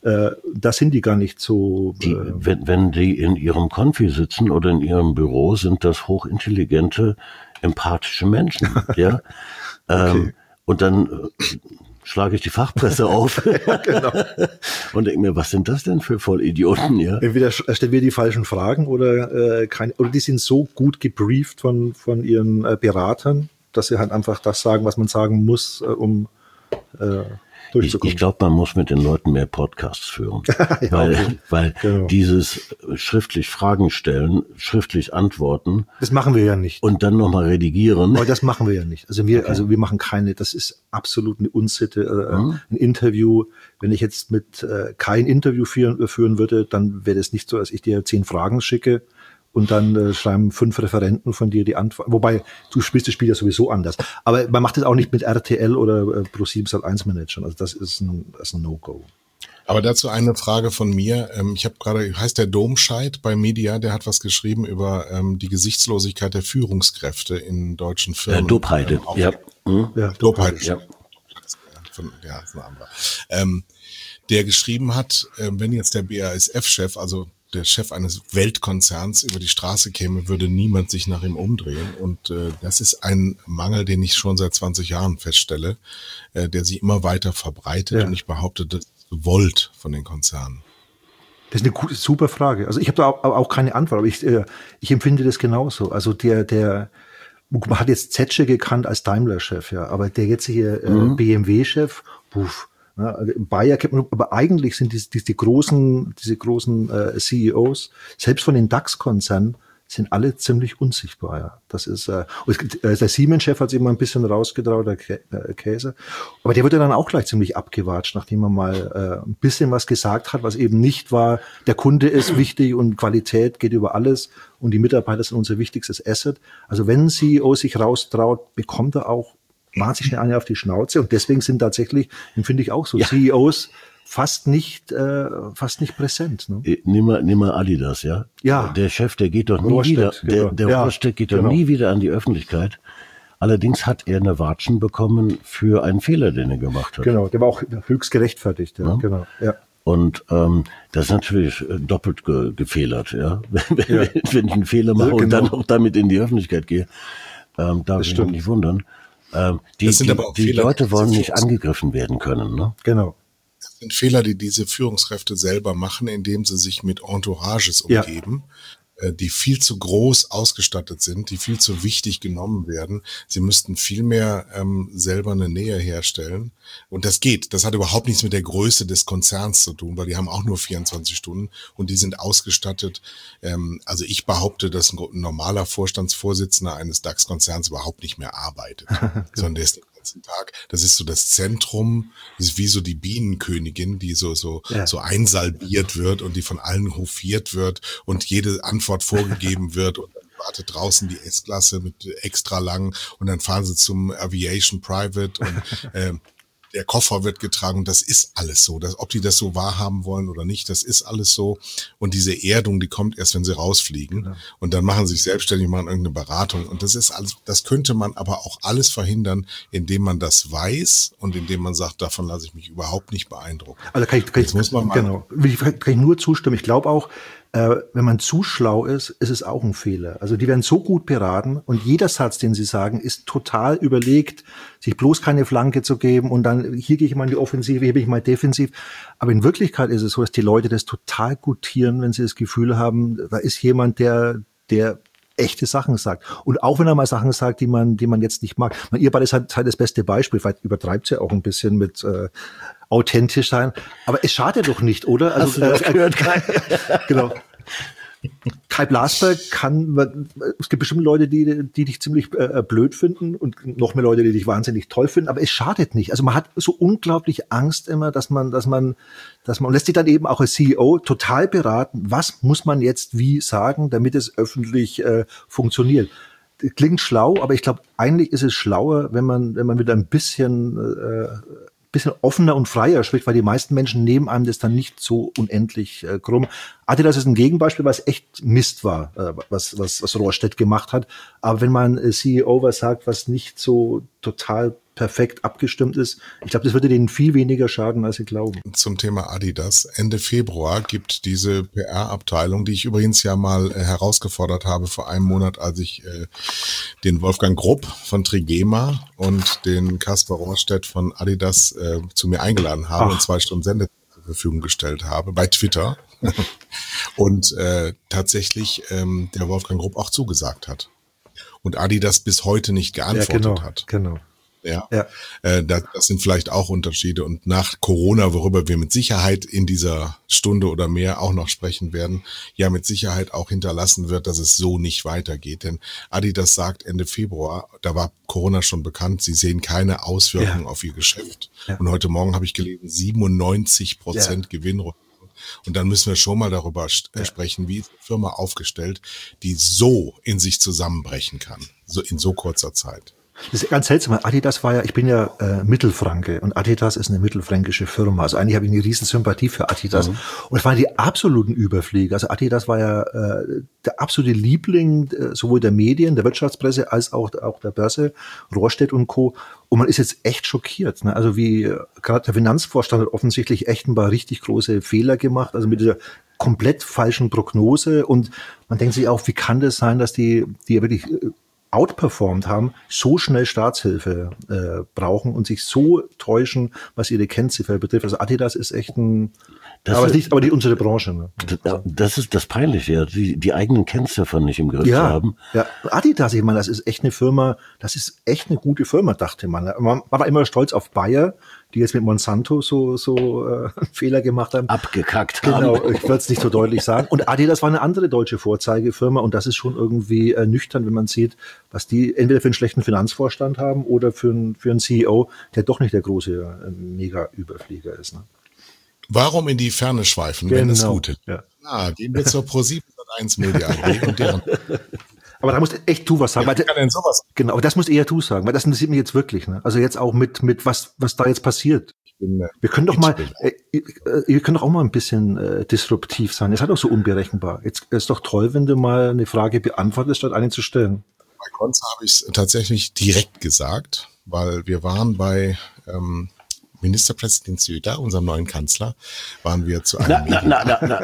Da sind die gar nicht so. Wenn die in ihrem Konfi sitzen oder in ihrem Büro, sind das hochintelligente, empathische Menschen, ja. Okay. Und dann schlage ich die Fachpresse auf ja, genau. und denke mir, was sind das denn für Vollidioten, ja? Entweder stellen wir die falschen Fragen oder die sind so gut gebrieft von ihren Beratern, dass sie halt einfach das sagen, was man sagen muss, um durchzukommen. Ich glaube, man muss mit den Leuten mehr Podcasts führen, ja, weil genau. Dieses schriftlich Fragen stellen, schriftlich antworten. Das machen wir ja nicht. Und dann nochmal redigieren. Aber das machen wir ja nicht. Also wir machen keine, das ist absolut eine Unsitte. Ein Interview, wenn ich jetzt mit kein Interview führen würde, dann wäre das nicht so, dass ich dir 10 Fragen schicke und dann schreiben 5 Referenten von dir die Antwort. Wobei, du spielst das Spiel ja sowieso anders. Aber man macht das auch nicht mit RTL oder Pro7 Sat.1 Managern. Also das ist ein No-Go. Aber dazu eine Frage von mir. Ich habe gerade, heißt der Domscheit bei Media, der hat was geschrieben über die Gesichtslosigkeit der Führungskräfte in deutschen Firmen. Dobheide. Ja, Dobheide. Ja. Ja, ist ein anderer. Der geschrieben hat, wenn jetzt der BASF-Chef, also der Chef eines Weltkonzerns über die Straße käme, würde niemand sich nach ihm umdrehen. Und das ist ein Mangel, den ich schon seit 20 Jahren feststelle, der sich immer weiter verbreitet. Ja. Und ich behaupte, das ist gewollt von den Konzernen. Das ist eine super Frage. Also ich habe da auch keine Antwort, aber ich empfinde das genauso. Also man hat jetzt Zetsche gekannt als Daimler-Chef, ja, aber der jetzige BMW-Chef, Bayer kennt man, aber eigentlich sind diese großen CEOs, selbst von den DAX-Konzernen, sind alle ziemlich unsichtbar. Ja. Das ist der Siemens-Chef hat sich immer ein bisschen rausgetraut, der Käse, aber der wurde dann auch gleich ziemlich abgewatscht, nachdem er mal ein bisschen was gesagt hat, was eben nicht war, der Kunde ist wichtig und Qualität geht über alles und die Mitarbeiter sind unser wichtigstes Asset. Also wenn ein CEO sich raustraut, bekommt er auch wahnsinnig schnell eine auf die Schnauze und deswegen sind tatsächlich, finde ich auch so, CEOs fast nicht präsent. Ne? Nimm mal Adidas, ja? Ja. Der Chef, der geht doch nie Rohrstedt, wieder, der Rohrstedt geht doch nie wieder an die Öffentlichkeit. Allerdings hat er eine Watschen bekommen für einen Fehler, den er gemacht hat. Genau, der war auch höchst gerechtfertigt, ja. Genau, ja. Und das ist natürlich doppelt gefehlert, ja. Wenn ich einen Fehler mache und dann auch damit in die Öffentlichkeit gehe, darf ich mich nicht wundern. Die Leute wollen nicht angegriffen werden können, ne? Genau. Das sind Fehler, die diese Führungskräfte selber machen, indem sie sich mit Entourages umgeben, die viel zu groß ausgestattet sind, die viel zu wichtig genommen werden. Sie müssten viel mehr selber eine Nähe herstellen. Und das geht. Das hat überhaupt nichts mit der Größe des Konzerns zu tun, weil die haben auch nur 24 Stunden und die sind ausgestattet. Also ich behaupte, dass ein normaler Vorstandsvorsitzender eines DAX-Konzerns überhaupt nicht mehr arbeitet, sondern der ist Tag. Das ist so das Zentrum, das ist wie so die Bienenkönigin, die so einsalbiert wird und die von allen hofiert wird und jede Antwort vorgegeben wird und dann wartet draußen die S-Klasse mit extra lang und dann fahren sie zum Aviation Private und der Koffer wird getragen, das ist alles so. Ob die das so wahrhaben wollen oder nicht, das ist alles so. Und diese Erdung, die kommt erst, wenn sie rausfliegen. Genau. Und dann machen sie sich selbstständig, machen irgendeine Beratung. Und das ist alles, das könnte man aber auch alles verhindern, indem man das weiß und indem man sagt, davon lasse ich mich überhaupt nicht beeindrucken. Also kann ich nur zustimmen. Ich glaube auch, wenn man zu schlau ist, ist es auch ein Fehler. Also die werden so gut beraten und jeder Satz, den sie sagen, ist total überlegt, sich bloß keine Flanke zu geben und dann hier gehe ich mal in die Offensive, hier bin ich mal defensiv. Aber in Wirklichkeit ist es so, dass die Leute das total gutieren, wenn sie das Gefühl haben, da ist jemand, der echte Sachen sagt. Und auch wenn er mal Sachen sagt, die man jetzt nicht mag. Ihr beide seid halt das beste Beispiel. Vielleicht übertreibt ihr auch ein bisschen mit authentisch sein. Aber es schadet doch nicht, oder? Also, gehört genau. Kai Blasberg es gibt bestimmt Leute, die dich ziemlich blöd finden und noch mehr Leute, die dich wahnsinnig toll finden, aber es schadet nicht. Also man hat so unglaublich Angst immer, dass man lässt sich dann eben auch als CEO total beraten, was muss man jetzt wie sagen, damit es öffentlich funktioniert. Klingt schlau, aber ich glaube, eigentlich ist es schlauer, wenn man wieder ein bisschen offener und freier spricht, weil die meisten Menschen nehmen einem das dann nicht so unendlich krumm. Adidas ist ein Gegenbeispiel, weil es echt Mist war, was Rohrstedt gemacht hat. Aber wenn man CEO was sagt, was nicht so total perfekt abgestimmt ist, ich glaube, das würde denen viel weniger schaden, als sie glauben. Zum Thema Adidas. Ende Februar gibt diese PR-Abteilung, die ich übrigens ja mal herausgefordert habe vor einem Monat, als ich den Wolfgang Grupp von Trigema und den Kaspar Rohrstedt von Adidas zu mir eingeladen habe und 2 Stunden Sendezeit zur Verfügung gestellt habe bei Twitter. Und tatsächlich der Wolfgang Grupp auch zugesagt hat. Und Adidas bis heute nicht geantwortet hat. Genau. Ja. Das sind vielleicht auch Unterschiede. Und nach Corona, worüber wir mit Sicherheit in dieser Stunde oder mehr auch noch sprechen werden, ja mit Sicherheit auch hinterlassen wird, dass es so nicht weitergeht. Denn Adidas sagt Ende Februar, da war Corona schon bekannt, sie sehen keine Auswirkungen auf ihr Geschäft. Ja. Und heute Morgen habe ich gelesen, 97% Gewinnrückgang. Und dann müssen wir schon mal darüber sprechen, wie ist eine Firma aufgestellt, die so in sich zusammenbrechen kann, so in so kurzer Zeit. Das ist ganz seltsam. Adidas ich bin ja Mittelfranke und Adidas ist eine mittelfränkische Firma. Also eigentlich habe ich eine riesen Sympathie für Adidas. Und es waren die absoluten Überflieger. Also Adidas war ja der absolute Liebling sowohl der Medien, der Wirtschaftspresse als auch der Börse, Rohrstedt und Co. Und man ist jetzt echt schockiert. Ne? Also wie gerade der Finanzvorstand hat offensichtlich echt ein paar richtig große Fehler gemacht. Also mit dieser komplett falschen Prognose. Und man denkt sich auch, wie kann das sein, dass die ja wirklich outperformed haben, so schnell Staatshilfe brauchen und sich so täuschen, was ihre Kennziffer betrifft. Also Adidas ist echt aber nicht unsere Branche. Ne? Das ist das Peinliche, die eigenen Kennziffern nicht im Griff zu haben. Ja, Adidas, ich meine, das ist echt eine Firma, das ist echt eine gute Firma, dachte man. Man war immer stolz auf Bayer, die jetzt mit Monsanto so Fehler gemacht haben. Abgekackt haben. Genau, ich würde es nicht so deutlich sagen. Und Adidas war eine andere deutsche Vorzeigefirma und das ist schon irgendwie nüchtern, wenn man sieht, was die entweder für einen schlechten Finanzvorstand haben oder für einen CEO, der doch nicht der große Mega-Überflieger ist. Ne? Warum in die Ferne schweifen, wenn es gut ist? Ja. Gehen wir zur Pro701 Media AG und deren. Aber da musst echt du was sagen. Wer kann denn sowas? Genau, aber das musst eher du sagen, weil das interessiert mich jetzt wirklich. Ne? Also jetzt auch mit was da jetzt passiert. Wir können doch mal, ihr könnt doch auch mal ein bisschen disruptiv sein. Ihr seid doch so unberechenbar. Jetzt ist doch toll, wenn du mal eine Frage beantwortest, statt eine zu stellen. Bei Konza habe ich es tatsächlich direkt gesagt, weil wir waren bei Ministerpräsident Söder, unserem neuen Kanzler, waren wir zu einem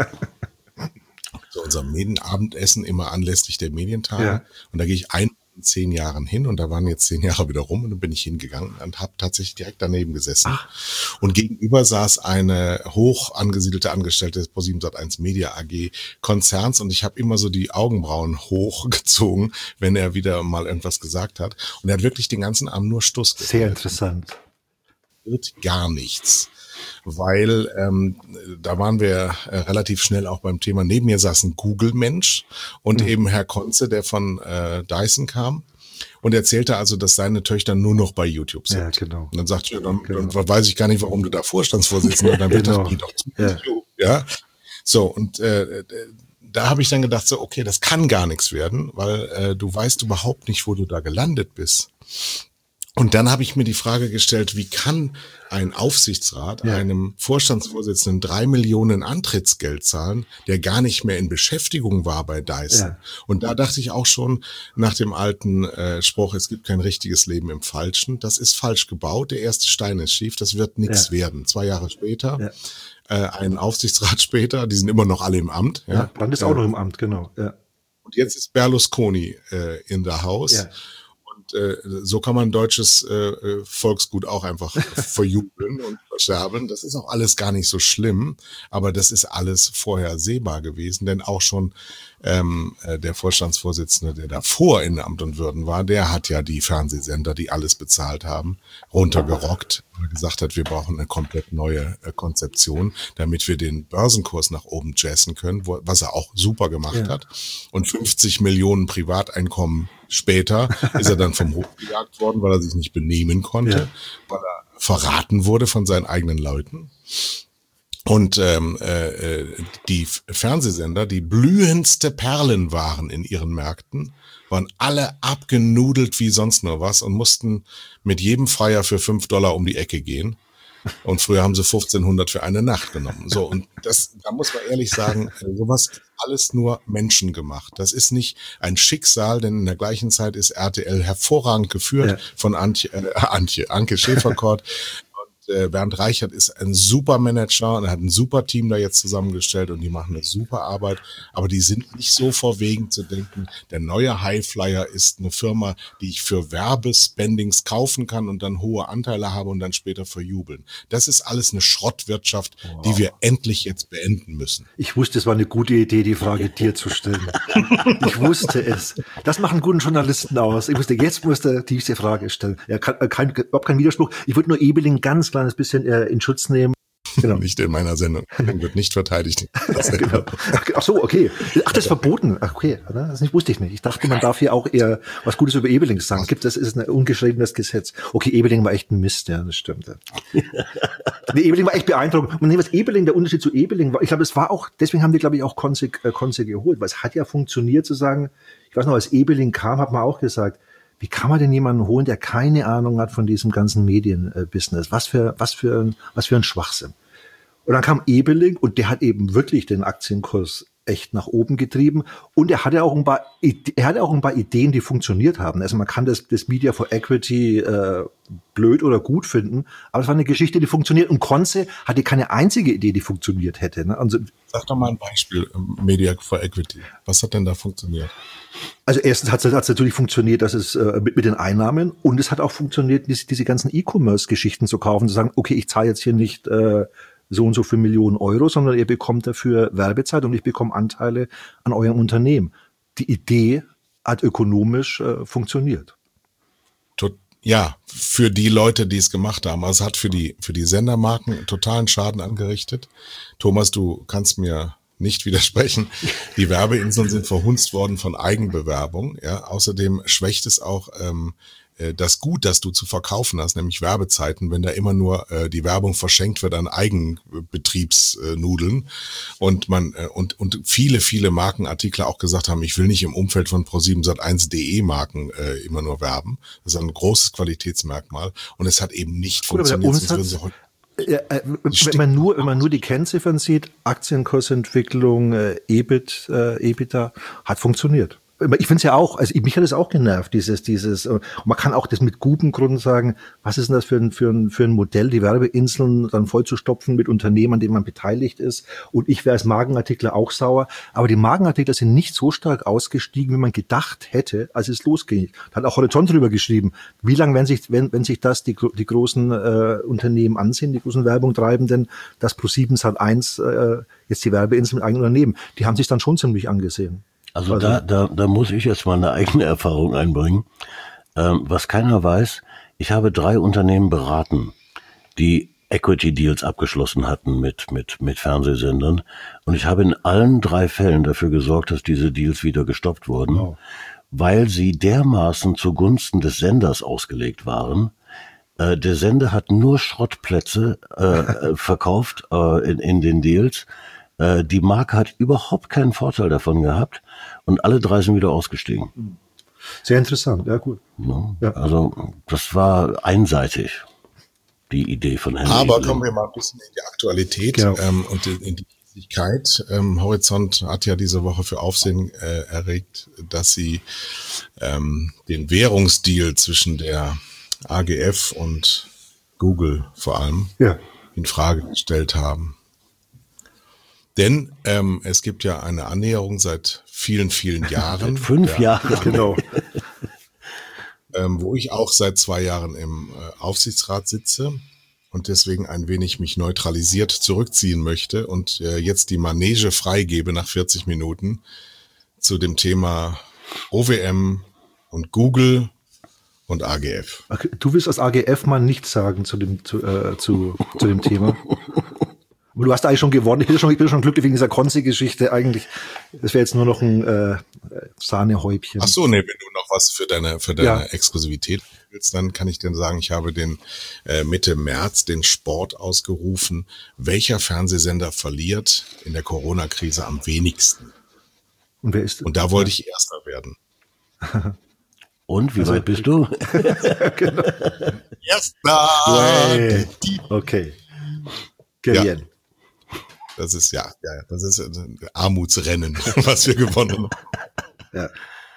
zu unserem Medienabendessen immer anlässlich der Medientage. Ja. Und da gehe ich in 10 Jahren hin und da waren jetzt 10 Jahre wieder rum und dann bin ich hingegangen und habe tatsächlich direkt daneben gesessen. Ach. Und gegenüber saß eine hoch angesiedelte Angestellte des Pro701 Media AG Konzerns und ich habe immer so die Augenbrauen hochgezogen, wenn er wieder mal irgendwas gesagt hat. Und er hat wirklich den ganzen Abend nur Stuss geredet. Sehr interessant. Wird gar nichts. Weil da waren wir relativ schnell auch beim Thema. Neben mir saß ein Google-Mensch und eben Herr Konze, der von Dyson kam und erzählte also, dass seine Töchter nur noch bei YouTube sind. Ja, genau. Und dann sagte ich, dann weiß ich gar nicht, warum du da Vorstandsvorsitzender bist. Dann wird das geht doch zu YouTube. Ja. So, und da habe ich dann gedacht, so, okay, das kann gar nichts werden, weil du weißt überhaupt nicht, wo du da gelandet bist. Und dann habe ich mir die Frage gestellt, wie kann ein Aufsichtsrat einem Vorstandsvorsitzenden 3 Millionen Antrittsgeld zahlen, der gar nicht mehr in Beschäftigung war bei Dyson? Ja. Und da dachte ich auch schon nach dem alten Spruch, es gibt kein richtiges Leben im Falschen. Das ist falsch gebaut, der erste Stein ist schief, das wird nichts werden. 2 Jahre später, ein Aufsichtsrat später, die sind immer noch alle im Amt. Ja, Brandt ist auch noch im Amt, genau. Ja. Und jetzt ist Berlusconi in der Haus. Ja. So kann man deutsches Volksgut auch einfach verjubeln und versterben. Das ist auch alles gar nicht so schlimm, aber das ist alles vorhersehbar gewesen, denn auch schon der Vorstandsvorsitzende, der davor in Amt und Würden war, der hat ja die Fernsehsender, die alles bezahlt haben, runtergerockt, weil er gesagt hat, wir brauchen eine komplett neue Konzeption, damit wir den Börsenkurs nach oben jazzen können, was er auch super gemacht hat. Und 50 Millionen Privateinkommen später ist er dann vom Hof gejagt worden, weil er sich nicht benehmen konnte, weil er verraten wurde von seinen eigenen Leuten. Und die Fernsehsender, die blühendste Perlen waren in ihren Märkten, waren alle abgenudelt wie sonst nur was und mussten mit jedem Freier für $5 um die Ecke gehen. Und früher haben sie 1.500 für eine Nacht genommen. So, und da muss man ehrlich sagen, sowas ist alles nur menschengemacht. Das ist nicht ein Schicksal, denn in der gleichen Zeit ist RTL hervorragend geführt von Anke Schäferkort. Bernd Reichert ist ein super Manager und er hat ein super Team da jetzt zusammengestellt und die machen eine super Arbeit, aber die sind nicht so verwegen zu denken, der neue Highflyer ist eine Firma, die ich für Werbespendings kaufen kann und dann hohe Anteile habe und dann später verjubeln. Das ist alles eine Schrottwirtschaft, die wir endlich jetzt beenden müssen. Ich wusste, es war eine gute Idee, die Frage dir zu stellen. Ich wusste es. Das machen guten Journalisten aus. Ich wusste, jetzt muss er diese Frage stellen. Ja, überhaupt kein Widerspruch. Ich würde nur Ebeling ganz kleines bisschen in Schutz nehmen. Genau. Nicht in meiner Sendung. Wird nicht verteidigt. Genau. Ach so, okay. Ach, das ist verboten. Ach, okay. Das wusste ich nicht. Ich dachte, man darf hier auch eher was Gutes über Ebeling sagen. Das ist ein ungeschriebenes Gesetz. Okay, Ebeling war echt ein Mist, ja, das stimmt. Nee, Ebeling war echt beeindruckend. Und was Ebeling, der Unterschied zu Ebeling war, ich glaube, es war auch, deswegen haben wir, glaube ich, auch Conse geholt, weil es hat ja funktioniert zu sagen, ich weiß noch, als Ebeling kam, hat man auch gesagt, wie kann man denn jemanden holen, der keine Ahnung hat von diesem ganzen Medienbusiness? Was für ein Schwachsinn. Und dann kam Ebeling und der hat eben wirklich den Aktienkurs echt nach oben getrieben. Und er hatte auch ein paar Ideen, die funktioniert haben. Also man kann das Media for Equity blöd oder gut finden, aber es war eine Geschichte, die funktioniert. Und Conse hatte keine einzige Idee, die funktioniert hätte. Ne? Also, sag doch mal ein Beispiel, Media for Equity. Was hat denn da funktioniert? Also erstens hat es natürlich funktioniert, dass es mit den Einnahmen, und es hat auch funktioniert, diese ganzen E-Commerce-Geschichten zu kaufen, zu sagen, okay, ich zahle jetzt hier nicht so und so für Millionen Euro, sondern ihr bekommt dafür Werbezeit und ich bekomme Anteile an eurem Unternehmen. Die Idee hat ökonomisch funktioniert. Ja, für die Leute, die es gemacht haben. Also es hat für die Sendermarken totalen Schaden angerichtet. Thomas, du kannst mir nicht widersprechen. Die Werbeinseln sind verhunzt worden von Eigenbewerbung. Ja, außerdem schwächt es auch das Gut, das du zu verkaufen hast, nämlich Werbezeiten, wenn da immer nur die Werbung verschenkt wird an Eigenbetriebsnudeln und man und viele Markenartikler auch gesagt haben, ich will nicht im Umfeld von Pro7sat1.de Marken immer nur werben. Das ist ein großes Qualitätsmerkmal und es hat eben nicht funktioniert. Wenn man nur die Kennziffern sieht, Aktienkursentwicklung, EBITDA, hat funktioniert. Ich finde es ja auch, also mich hat es auch genervt, dieses, und man kann auch das mit gutem Grund sagen, was ist denn das für ein Modell, die Werbeinseln dann voll zu stopfen mit Unternehmen, an denen man beteiligt ist, und ich wäre als Markenartikler auch sauer, aber die Markenartikler sind nicht so stark ausgestiegen, wie man gedacht hätte, als es losging. Da hat auch Horizont drüber geschrieben, wie lange, wenn sich das die großen Unternehmen ansehen, die großen Werbung treibenden, dass Pro7sat1 jetzt die Werbeinseln mit eigenen Unternehmen, die haben sich dann schon ziemlich angesehen. Also da muss ich jetzt mal eine eigene Erfahrung einbringen. Was keiner weiß, ich habe 3 Unternehmen beraten, die Equity-Deals abgeschlossen hatten mit Fernsehsendern. Und ich habe in allen 3 Fällen dafür gesorgt, dass diese Deals wieder gestoppt wurden, weil sie dermaßen zugunsten des Senders ausgelegt waren. Der Sender hat nur Schrottplätze verkauft in den Deals. Die Marke hat überhaupt keinen Vorteil davon gehabt und alle 3 sind wieder ausgestiegen. Sehr interessant, ja gut. Ja. Also das war einseitig, die Idee von Henry Aber Evelyn. kommen wir mal ein bisschen in die Aktualität Genau. Und in die Wichtigkeit. Horizont hat ja diese Woche für Aufsehen erregt, dass sie den Währungsdeal zwischen der AGF und Google vor allem in Frage gestellt haben. Denn es gibt ja eine Annäherung seit vielen, vielen Jahren. Seit 5 Jahren. Genau. Wo ich auch seit 2 Jahren im Aufsichtsrat sitze und deswegen ein wenig mich neutralisiert zurückziehen möchte und jetzt die Manege freigebe nach 40 Minuten zu dem Thema OWM und Google und AGF. Okay, du willst als AGF mal nichts sagen zu dem Thema. Aber du hast eigentlich schon gewonnen. Ich bin schon glücklich wegen dieser Konzi-Geschichte eigentlich. Das wäre jetzt nur noch ein Sahnehäubchen. Ach so, nee, wenn du noch was für deine Exklusivität willst, dann kann ich dir sagen, ich habe den Mitte März den Sport ausgerufen. Welcher Fernsehsender verliert in der Corona-Krise am wenigsten? Und wer ist? Und da wollte ich Erster werden. Und wie weit bist du? Genau. Erster! Okay. Gern. Ja. Das ist ein Armutsrennen, was wir gewonnen haben.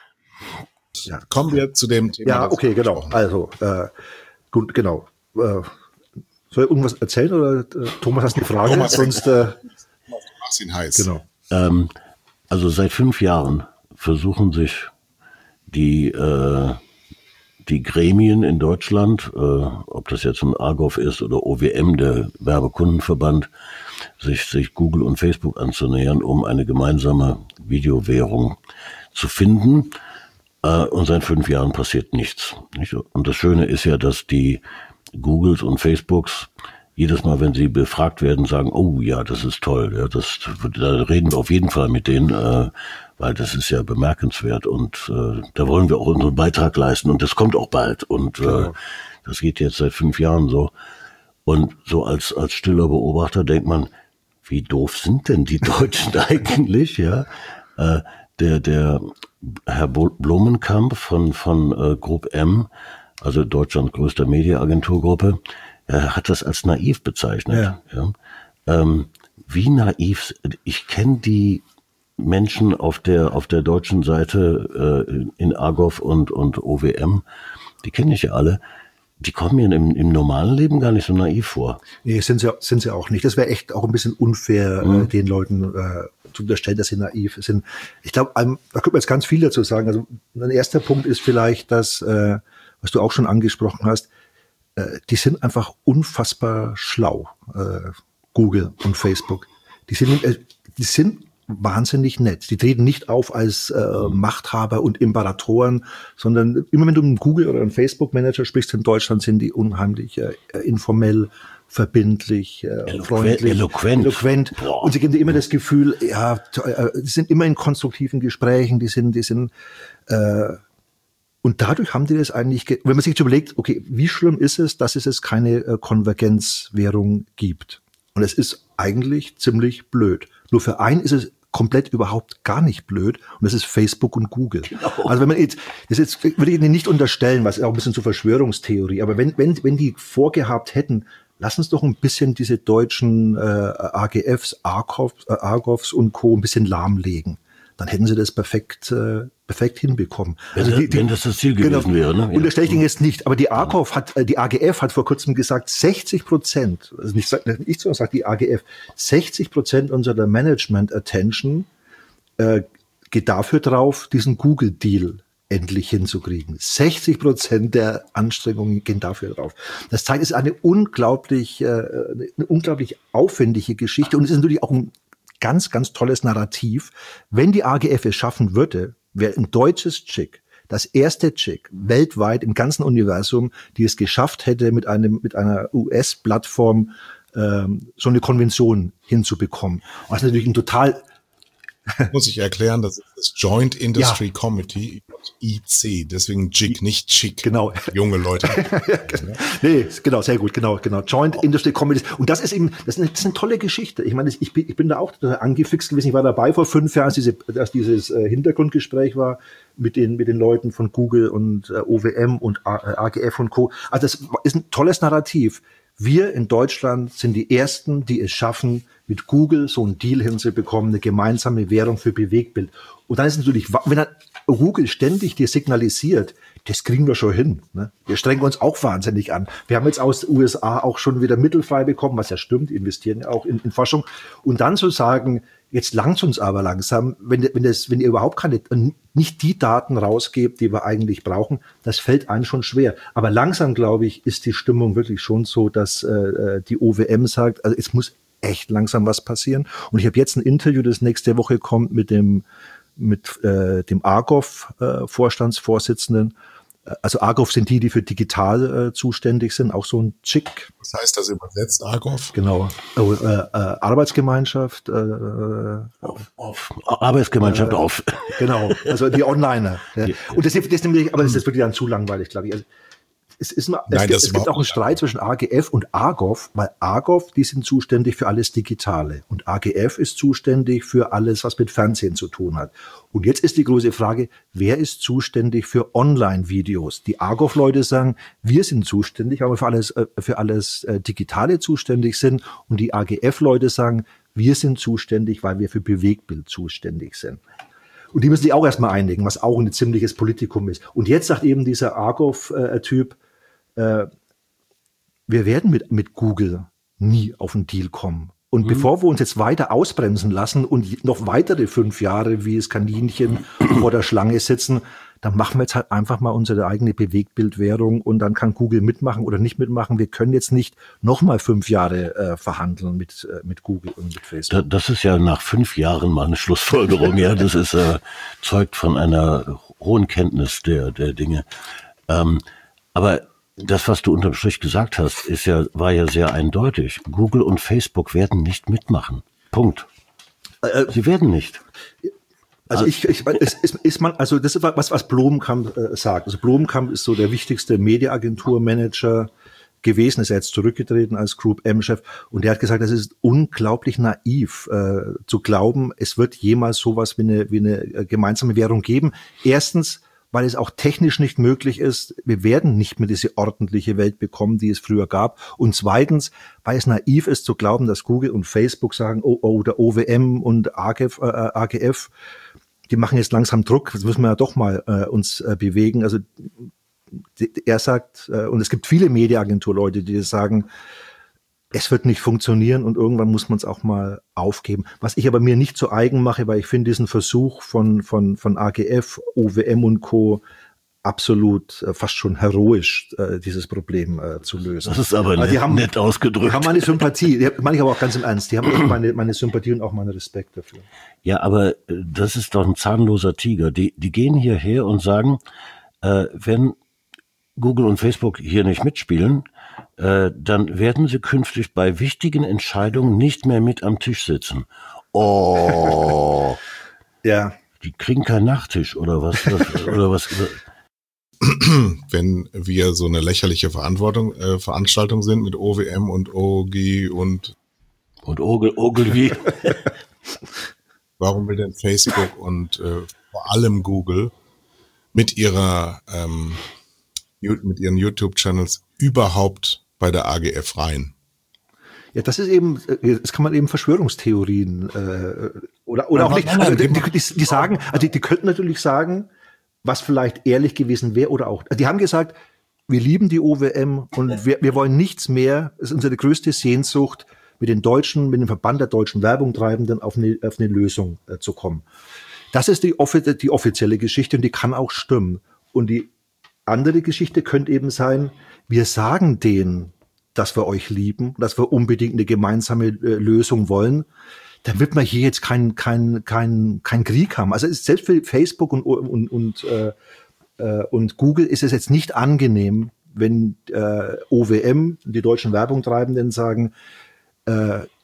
Ja. Kommen wir zu dem Thema. Ja, okay, genau. Also, gut, genau. Soll ich irgendwas erzählen oder Thomas, hast du eine Frage? Thomas, Sonst, du machst ihn heiß. genau. Also seit 5 Jahren versuchen sich die Gremien in Deutschland, ob das jetzt ein AGOV ist oder OWM, der Werbekundenverband, sich Google und Facebook anzunähern, um eine gemeinsame Videowährung zu finden. Und seit 5 Jahren passiert nichts. Nicht? Und das Schöne ist ja, dass die Googles und Facebooks jedes Mal, wenn sie befragt werden, sagen, oh ja, das ist toll, ja, da reden wir auf jeden Fall mit denen, weil das ist ja bemerkenswert und da wollen wir auch unseren Beitrag leisten und das kommt auch bald und das geht jetzt seit 5 Jahren so. Und so als stiller Beobachter denkt man, wie doof sind denn die Deutschen eigentlich, ja? Der Herr Blumenkamp von Group M, also Deutschlands größter Mediaagenturgruppe, hat das als naiv bezeichnet. Ja. Wie naiv? Ich kenne die Menschen auf der deutschen Seite in AGOV und OWM, die kenne ich ja alle. Die kommen mir im normalen Leben gar nicht so naiv vor. Nee, sind sie auch nicht. Das wäre echt auch ein bisschen unfair, den Leuten zu unterstellen, dass sie naiv sind. Ich glaube, da könnte man jetzt ganz viel dazu sagen. Also ein erster Punkt ist vielleicht, dass, was du auch schon angesprochen hast, die sind einfach unfassbar schlau, Google und Facebook. Die sind wahnsinnig nett. Die treten nicht auf als Machthaber und Imperatoren, sondern immer wenn du mit einem Google oder einem Facebook-Manager sprichst in Deutschland, sind die unheimlich informell, verbindlich, freundlich, eloquent. Und sie geben dir immer das Gefühl, ja, die sind immer in konstruktiven Gesprächen, die sind und dadurch haben die das eigentlich, wenn man sich jetzt überlegt, okay, wie schlimm ist es, dass es jetzt keine Konvergenzwährung gibt? Und es ist eigentlich ziemlich blöd. Nur für einen ist es komplett überhaupt gar nicht blöd und das ist Facebook und Google. Genau. Also wenn man das würde ich Ihnen nicht unterstellen, was auch ein bisschen zur Verschwörungstheorie, aber wenn die vorgehabt hätten, lass uns doch ein bisschen diese deutschen AGFs, AGOVs und Co. ein bisschen lahmlegen. Dann hätten sie das perfekt hinbekommen. Wenn das Ziel gewesen wäre. Ne? Und das stelle ich Ihnen jetzt nicht. Aber die AGF hat vor kurzem gesagt, 60%, also nicht so, sagt die AGF, 60% unserer Management-Attention geht dafür drauf, diesen Google-Deal endlich hinzukriegen. 60% der Anstrengungen gehen dafür drauf. Das zeigt, es ist eine unglaublich aufwendige Geschichte und es ist natürlich auch ein ganz, ganz tolles Narrativ. Wenn die AGF es schaffen würde, wäre ein deutsches Chick, das erste Chick weltweit im ganzen Universum, die es geschafft hätte, mit einer US-Plattform so eine Konvention hinzubekommen. Was natürlich ein total muss ich erklären, das ist das Joint Industry Committee, IC, deswegen JIC, nicht Chic. Genau. Junge Leute. Nee, genau, sehr gut, genau. Joint Industry Committee. Und das ist eben, das ist eine tolle Geschichte. Ich meine, ich bin da auch angefixt gewesen. Ich war dabei vor 5 Jahren, als dieses Hintergrundgespräch war mit den Leuten von Google und OWM und AGF und Co. Also das ist ein tolles Narrativ. Wir in Deutschland sind die Ersten, die es schaffen, mit Google so einen Deal hinzubekommen, eine gemeinsame Währung für Bewegtbild. Und dann ist natürlich, wenn dann Google ständig dir signalisiert, das kriegen wir schon hin. Ne? Wir strengen uns auch wahnsinnig an. Wir haben jetzt aus den USA auch schon wieder Mittel frei bekommen, was ja stimmt, investieren ja auch in Forschung. Und dann zu sagen, jetzt langt uns aber langsam, wenn ihr überhaupt nicht die Daten rausgebt, die wir eigentlich brauchen, das fällt einem schon schwer. Aber langsam, glaube ich, ist die Stimmung wirklich schon so, dass die OWM sagt, also es muss echt langsam was passieren. Und ich habe jetzt ein Interview, das nächste Woche kommt mit dem AGOV-Vorstandsvorsitzenden. Also AGOV sind die für digital zuständig sind, auch so ein Chick. Was heißt das übersetzt, AGOV? Genau. Arbeitsgemeinschaft. Arbeitsgemeinschaft auf. Genau, also die Onliner. Ja. Und das ist nämlich, aber das ist wirklich dann zu langweilig, glaube ich. Also, es gibt auch einen Streit zwischen AGF und AGOV, weil AGOV, die sind zuständig für alles Digitale und AGF ist zuständig für alles, was mit Fernsehen zu tun hat. Und jetzt ist die große Frage, wer ist zuständig für Online-Videos? Die AGOV-Leute sagen, wir sind zuständig, weil wir für alles Digitale zuständig sind. Und die AGF-Leute sagen, wir sind zuständig, weil wir für Bewegtbild zuständig sind. Und die müssen sich auch erstmal einigen, was auch ein ziemliches Politikum ist. Und jetzt sagt eben dieser AGOV-Typ, wir werden mit Google nie auf einen Deal kommen. Und bevor wir uns jetzt weiter ausbremsen lassen und noch weitere 5 Jahre wie das Kaninchen vor der Schlange sitzen, dann machen wir jetzt halt einfach mal unsere eigene Bewegtbildwährung und dann kann Google mitmachen oder nicht mitmachen. Wir können jetzt nicht nochmal 5 Jahre verhandeln mit Google und mit Facebook. Das ist ja nach 5 Jahren mal eine Schlussfolgerung. Ja, das ist zeugt von einer hohen Kenntnis der Dinge. Aber das, was du unterm Strich gesagt hast, war ja sehr eindeutig. Google und Facebook werden nicht mitmachen. Punkt. Sie werden nicht. Also das ist was Blomkamp sagt. Also Blomkamp ist so der wichtigste Mediaagenturmanager gewesen, ist er jetzt zurückgetreten als Group M-Chef und der hat gesagt, das ist unglaublich naiv zu glauben, es wird jemals sowas wie eine gemeinsame Währung geben. Erstens, weil es auch technisch nicht möglich ist. Wir werden nicht mehr diese ordentliche Welt bekommen, die es früher gab. Und zweitens, weil es naiv ist zu glauben, dass Google und Facebook sagen, der OWM und AGF, die machen jetzt langsam Druck, das müssen wir ja doch mal uns bewegen. Also er sagt, und es gibt viele Mediaagenturleute, die sagen, es wird nicht funktionieren und irgendwann muss man es auch mal aufgeben. Was ich aber mir nicht zu eigen mache, weil ich finde diesen Versuch von AGF, OWM und Co. absolut fast schon heroisch, dieses Problem zu lösen. Das ist aber nett ausgedrückt. Die haben meine Sympathie, meine ich aber auch ganz im Ernst, die haben auch meine Sympathie und auch meinen Respekt dafür. Ja, aber das ist doch ein zahnloser Tiger. Die gehen hierher und sagen, wenn Google und Facebook hier nicht mitspielen, dann werden sie künftig bei wichtigen Entscheidungen nicht mehr mit am Tisch sitzen. Oh, ja. Die kriegen keinen Nachtisch oder was? Oder was? Wenn wir so eine lächerliche Veranstaltung sind mit OWM und OG und Ogilvy. Warum will denn Facebook und vor allem Google mit ihren YouTube-Channels überhaupt bei der AGF rein? Ja, das kann man eben Verschwörungstheorien oder auch nicht. Also die sagen, also die könnten natürlich sagen, was vielleicht ehrlich gewesen wäre oder auch. Die haben gesagt, wir lieben die OWM und wir wollen nichts mehr. Es ist unsere größte Sehnsucht, mit dem Verband der deutschen Werbungtreibenden auf eine Lösung zu kommen. Das ist die offizielle Geschichte und die kann auch stimmen. Und die andere Geschichte könnte eben sein, wir sagen denen, dass wir euch lieben, dass wir unbedingt eine gemeinsame Lösung wollen, dann wird man hier jetzt kein Krieg haben. Also selbst für Facebook und Google ist es jetzt nicht angenehm, wenn OWM, die deutschen Werbungtreibenden, sagen,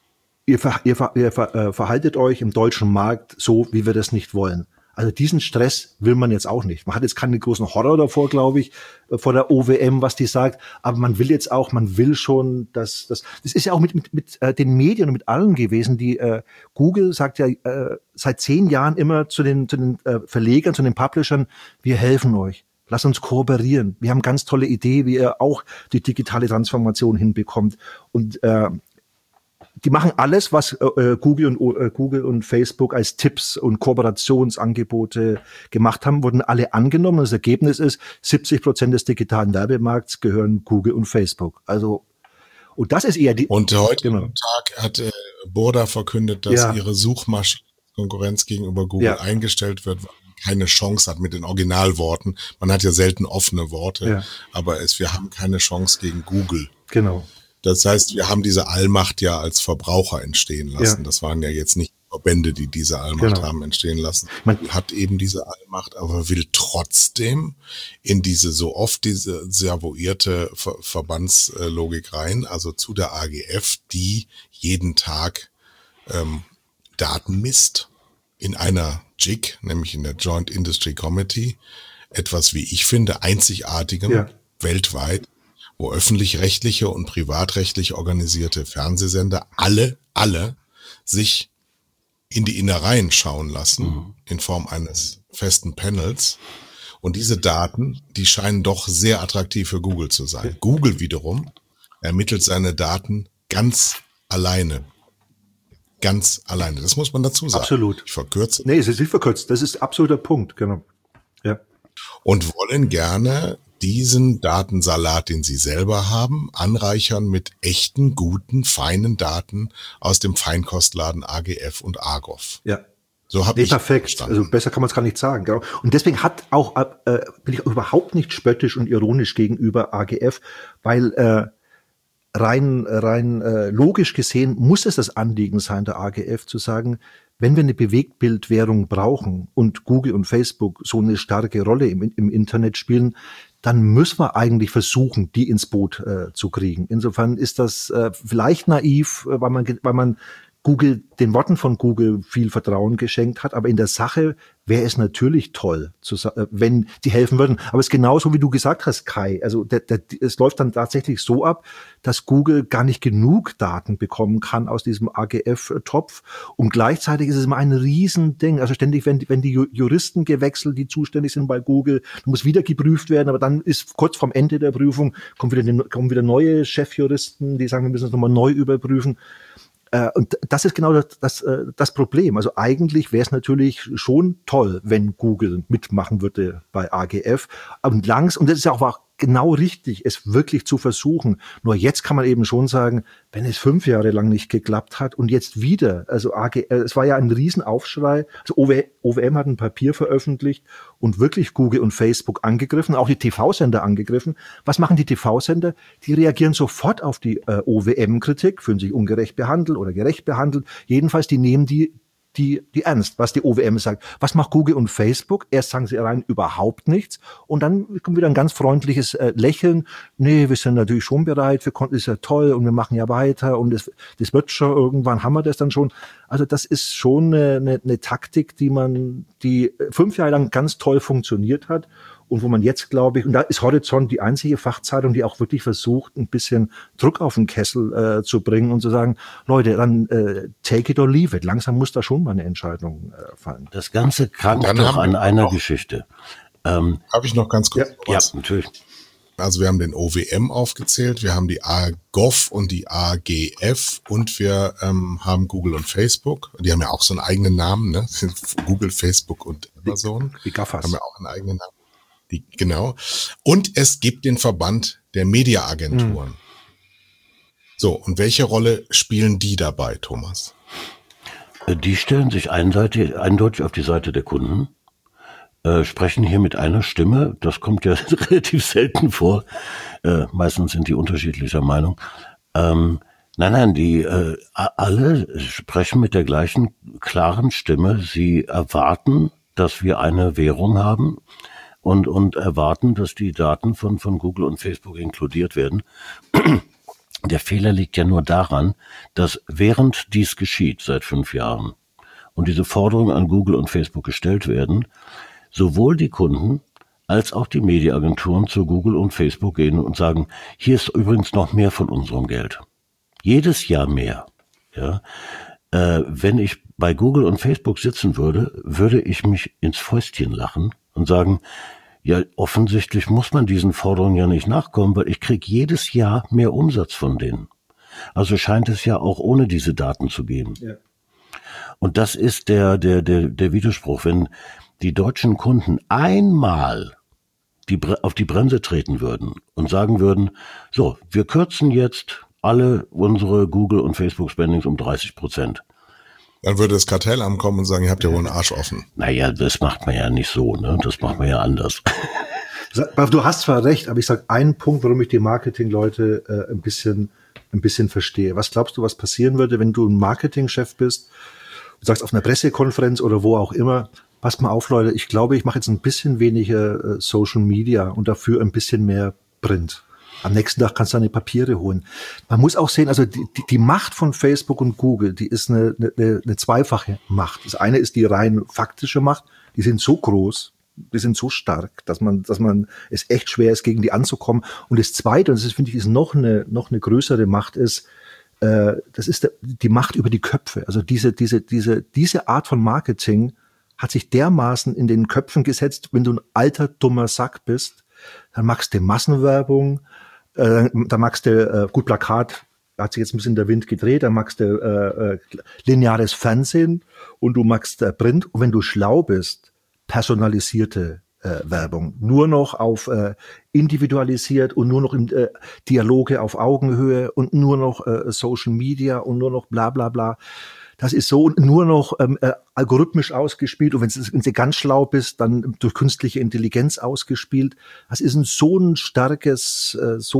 ihr verhaltet euch im deutschen Markt so, wie wir das nicht wollen. Also diesen Stress will man jetzt auch nicht. Man hat jetzt keinen großen Horror davor, glaube ich, vor der OWM, was die sagt. Aber man will jetzt auch, man will schon, das ist ja auch mit den Medien und mit allen gewesen. Die Google sagt ja seit 10 Jahren immer zu den Verlegern, zu den Publishern: Wir helfen euch. Lasst uns kooperieren. Wir haben ganz tolle Idee, wie ihr auch die digitale Transformation hinbekommt. Und die machen alles, was Google und Facebook als Tipps und Kooperationsangebote gemacht haben, wurden alle angenommen. Das Ergebnis ist, 70% des digitalen Werbemarkts gehören Google und Facebook. Also, und das ist eher die... Und heute am Tag hat Burda verkündet, dass ihre Suchmaschinenkonkurrenz gegenüber Google eingestellt wird, weil man keine Chance hat mit den Originalworten. Man hat ja selten offene Worte, aber wir haben keine Chance gegen Google. Genau. Das heißt, wir haben diese Allmacht ja als Verbraucher entstehen lassen. Das waren ja jetzt nicht Verbände, die diese Allmacht haben entstehen lassen. Man hat eben diese Allmacht, aber will trotzdem in diese so oft diese servoierte Verbandslogik rein, also zu der AGF, die jeden Tag Daten misst in einer JIC, nämlich in der Joint Industry Committee, etwas, wie ich finde, einzigartigem weltweit, wo öffentlich-rechtliche und privatrechtlich organisierte Fernsehsender alle sich in die Innereien schauen lassen, in Form eines festen Panels. Und diese Daten, die scheinen doch sehr attraktiv für Google zu sein. Google wiederum ermittelt seine Daten ganz alleine. Ganz alleine. Das muss man dazu sagen. Absolut. Ich verkürze. Nee, es ist nicht verkürzt. Das ist absoluter Punkt, genau. Ja. Und wollen gerne diesen Datensalat, den sie selber haben, anreichern mit echten, guten, feinen Daten aus dem Feinkostladen AGF und Argov. Ja. So habe ich perfekt. verstanden. Also besser kann man es gar nicht sagen. Genau. Und deswegen bin ich auch überhaupt nicht spöttisch und ironisch gegenüber AGF, weil rein logisch gesehen muss es das Anliegen sein, der AGF zu sagen, wenn wir eine Bewegtbildwährung brauchen und Google und Facebook so eine starke Rolle im Internet spielen, dann müssen wir eigentlich versuchen, die ins Boot zu kriegen. Insofern ist das vielleicht naiv, weil man Google, den Worten von Google viel Vertrauen geschenkt hat, aber in der Sache wäre es natürlich toll, wenn die helfen würden. Aber es ist genauso, wie du gesagt hast, Kai. Also es läuft dann tatsächlich so ab, dass Google gar nicht genug Daten bekommen kann aus diesem AGF-Topf. Und gleichzeitig ist es immer ein Riesending. Also ständig, wenn die Juristen gewechselt, die zuständig sind bei Google, muss wieder geprüft werden. Aber dann ist kurz vorm Ende der Prüfung, kommen wieder neue Chefjuristen, die sagen, wir müssen es nochmal neu überprüfen. Und das ist genau das Problem. Also eigentlich wäre es natürlich schon toll, wenn Google mitmachen würde bei AGF. Und das ist ja auch genau richtig, es wirklich zu versuchen. Nur jetzt kann man eben schon sagen, wenn es 5 Jahre lang nicht geklappt hat und jetzt wieder, also es war ja ein Riesenaufschrei. Also OWM hat ein Papier veröffentlicht und wirklich Google und Facebook angegriffen, auch die TV-Sender angegriffen. Was machen die TV-Sender? Die reagieren sofort auf die OWM-Kritik, fühlen sich ungerecht behandelt oder gerecht behandelt. Jedenfalls, die nehmen die ernst, was die OWM sagt. Was macht Google und Facebook? Erst sagen sie rein überhaupt nichts und dann kommt wieder ein ganz freundliches Lächeln. Nee, wir sind natürlich schon bereit, ist ja toll und wir machen ja weiter und das wird schon, irgendwann haben wir das dann schon. Also das ist schon eine Taktik, die 5 Jahre lang ganz toll funktioniert hat und wo man jetzt, glaube ich, und da ist Horizont die einzige Fachzeitung, die auch wirklich versucht, ein bisschen Druck auf den Kessel zu bringen und zu sagen, Leute, dann take it or leave it. Langsam muss da schon mal eine Entscheidung fallen. Das Ganze krankt doch an einer Geschichte. Habe ich noch ganz kurz was? Ja, natürlich. Also wir haben den OWM aufgezählt, wir haben die AGOV und die AGF und wir haben Google und Facebook. Die haben ja auch so einen eigenen Namen, ne? Google, Facebook und Amazon. Die GAFAs. Haben ja auch einen eigenen Namen. Genau. Und es gibt den Verband der Mediaagenturen. So, und welche Rolle spielen die dabei, Thomas? Die stellen sich eindeutig auf die Seite der Kunden, sprechen hier mit einer Stimme. Das kommt ja relativ selten vor. Meistens sind die unterschiedlicher Meinung. Nein, die alle sprechen mit der gleichen klaren Stimme. Sie erwarten, dass wir eine Währung haben. Und erwarten, dass die Daten von Google und Facebook inkludiert werden. Der Fehler liegt ja nur daran, dass während dies geschieht, seit 5 Jahren, und diese Forderungen an Google und Facebook gestellt werden, sowohl die Kunden als auch die Mediaagenturen zu Google und Facebook gehen und sagen, hier ist übrigens noch mehr von unserem Geld. Jedes Jahr mehr. Ja. Wenn ich bei Google und Facebook sitzen würde, würde ich mich ins Fäustchen lachen und sagen, ja, offensichtlich muss man diesen Forderungen ja nicht nachkommen, weil ich kriege jedes Jahr mehr Umsatz von denen. Also scheint es ja auch ohne diese Daten zu gehen. Ja. Und das ist der Widerspruch. Wenn die deutschen Kunden einmal auf die Bremse treten würden und sagen würden, so, wir kürzen jetzt alle unsere Google- und Facebook-Spendings um 30%. Dann würde das Kartellamt kommen und sagen, ihr habt ja wohl einen Arsch offen. Naja, das macht man ja nicht so, ne? Das macht man ja anders. Du hast zwar recht, aber ich sage einen Punkt, warum ich die Marketingleute ein bisschen verstehe. Was glaubst du, was passieren würde, wenn du ein Marketingchef bist, du sagst auf einer Pressekonferenz oder wo auch immer, passt mal auf, Leute, ich glaube, ich mache jetzt ein bisschen weniger Social Media und dafür ein bisschen mehr Print. Am nächsten Tag kannst du deine Papiere holen. Man muss auch sehen, also die Macht von Facebook und Google, die ist eine zweifache Macht. Das eine ist die rein faktische Macht. Die sind so groß, die sind so stark, dass man es echt schwer ist, gegen die anzukommen. Und das zweite, und das finde ich, ist noch eine größere Macht ist, das ist die Macht über die Köpfe. Also diese Art von Marketing hat sich dermaßen in den Köpfen gesetzt, wenn du ein alter, dummer Sack bist, dann magst du Massenwerbung, dann magst du gut Plakat, hat sich jetzt ein bisschen der Wind gedreht, dann magst du lineares Fernsehen und du magst Print. Und wenn du schlau bist, personalisierte Werbung. Nur noch auf individualisiert und nur noch Dialoge auf Augenhöhe und nur noch Social Media und nur noch bla bla bla. Das ist so nur noch algorithmisch ausgespielt und wenn du ganz schlau bist, dann durch künstliche Intelligenz ausgespielt. Das ist so ein starkes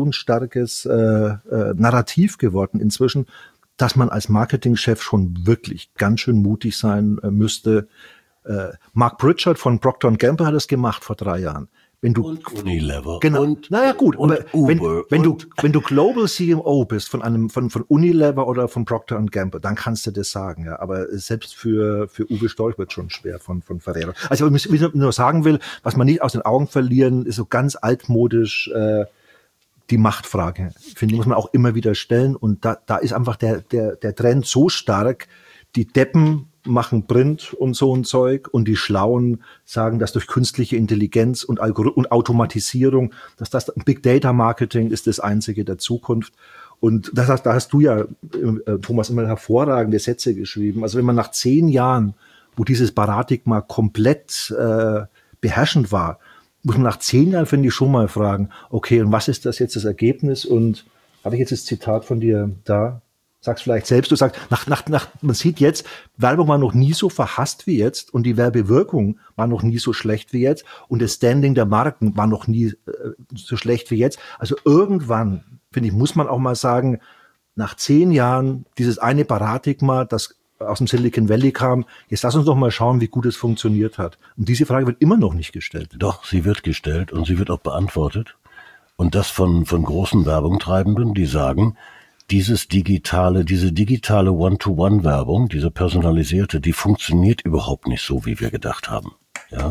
Narrativ geworden inzwischen, dass man als Marketingchef schon wirklich ganz schön mutig sein müsste. Mark Pritchard von Procter & Gamble hat es gemacht vor 3 Jahren. Wenn du und Unilever. Genau. Naja, gut. Aber wenn du Global CMO bist von Unilever oder von Procter & Gamble, dann kannst du das sagen, ja. Aber selbst für Uwe Storch wird schon schwer von Ferrero. Also, was ich nur sagen will, was man nicht aus den Augen verlieren, ist so ganz altmodisch, die Machtfrage. Finde ich, muss man auch immer wieder stellen. Und da ist einfach der Trend so stark, die Deppen machen Print und so ein Zeug und die Schlauen sagen, dass durch künstliche Intelligenz und Automatisierung, dass das Big Data Marketing ist das einzige der Zukunft. Und da hast du ja, Thomas, immer hervorragende Sätze geschrieben. Also wenn man nach 10 Jahren, wo dieses Paradigma komplett beherrschend war, muss man nach 10 Jahren, finde ich, schon mal fragen, okay, und was ist das jetzt das Ergebnis? Und habe ich jetzt das Zitat von dir da? Sag's vielleicht selbst, du sagst, man sieht jetzt, Werbung war noch nie so verhasst wie jetzt und die Werbewirkung war noch nie so schlecht wie jetzt und das Standing der Marken war noch nie so schlecht wie jetzt. Also irgendwann, finde ich, muss man auch mal sagen, nach 10 Jahren dieses eine Paradigma, das aus dem Silicon Valley kam, jetzt lass uns doch mal schauen, wie gut es funktioniert hat. Und diese Frage wird immer noch nicht gestellt. Doch, sie wird gestellt und sie wird auch beantwortet. Und das von großen Werbungtreibenden, die sagen, diese digitale One-to-One-Werbung, diese personalisierte, die funktioniert überhaupt nicht so, wie wir gedacht haben. Ja,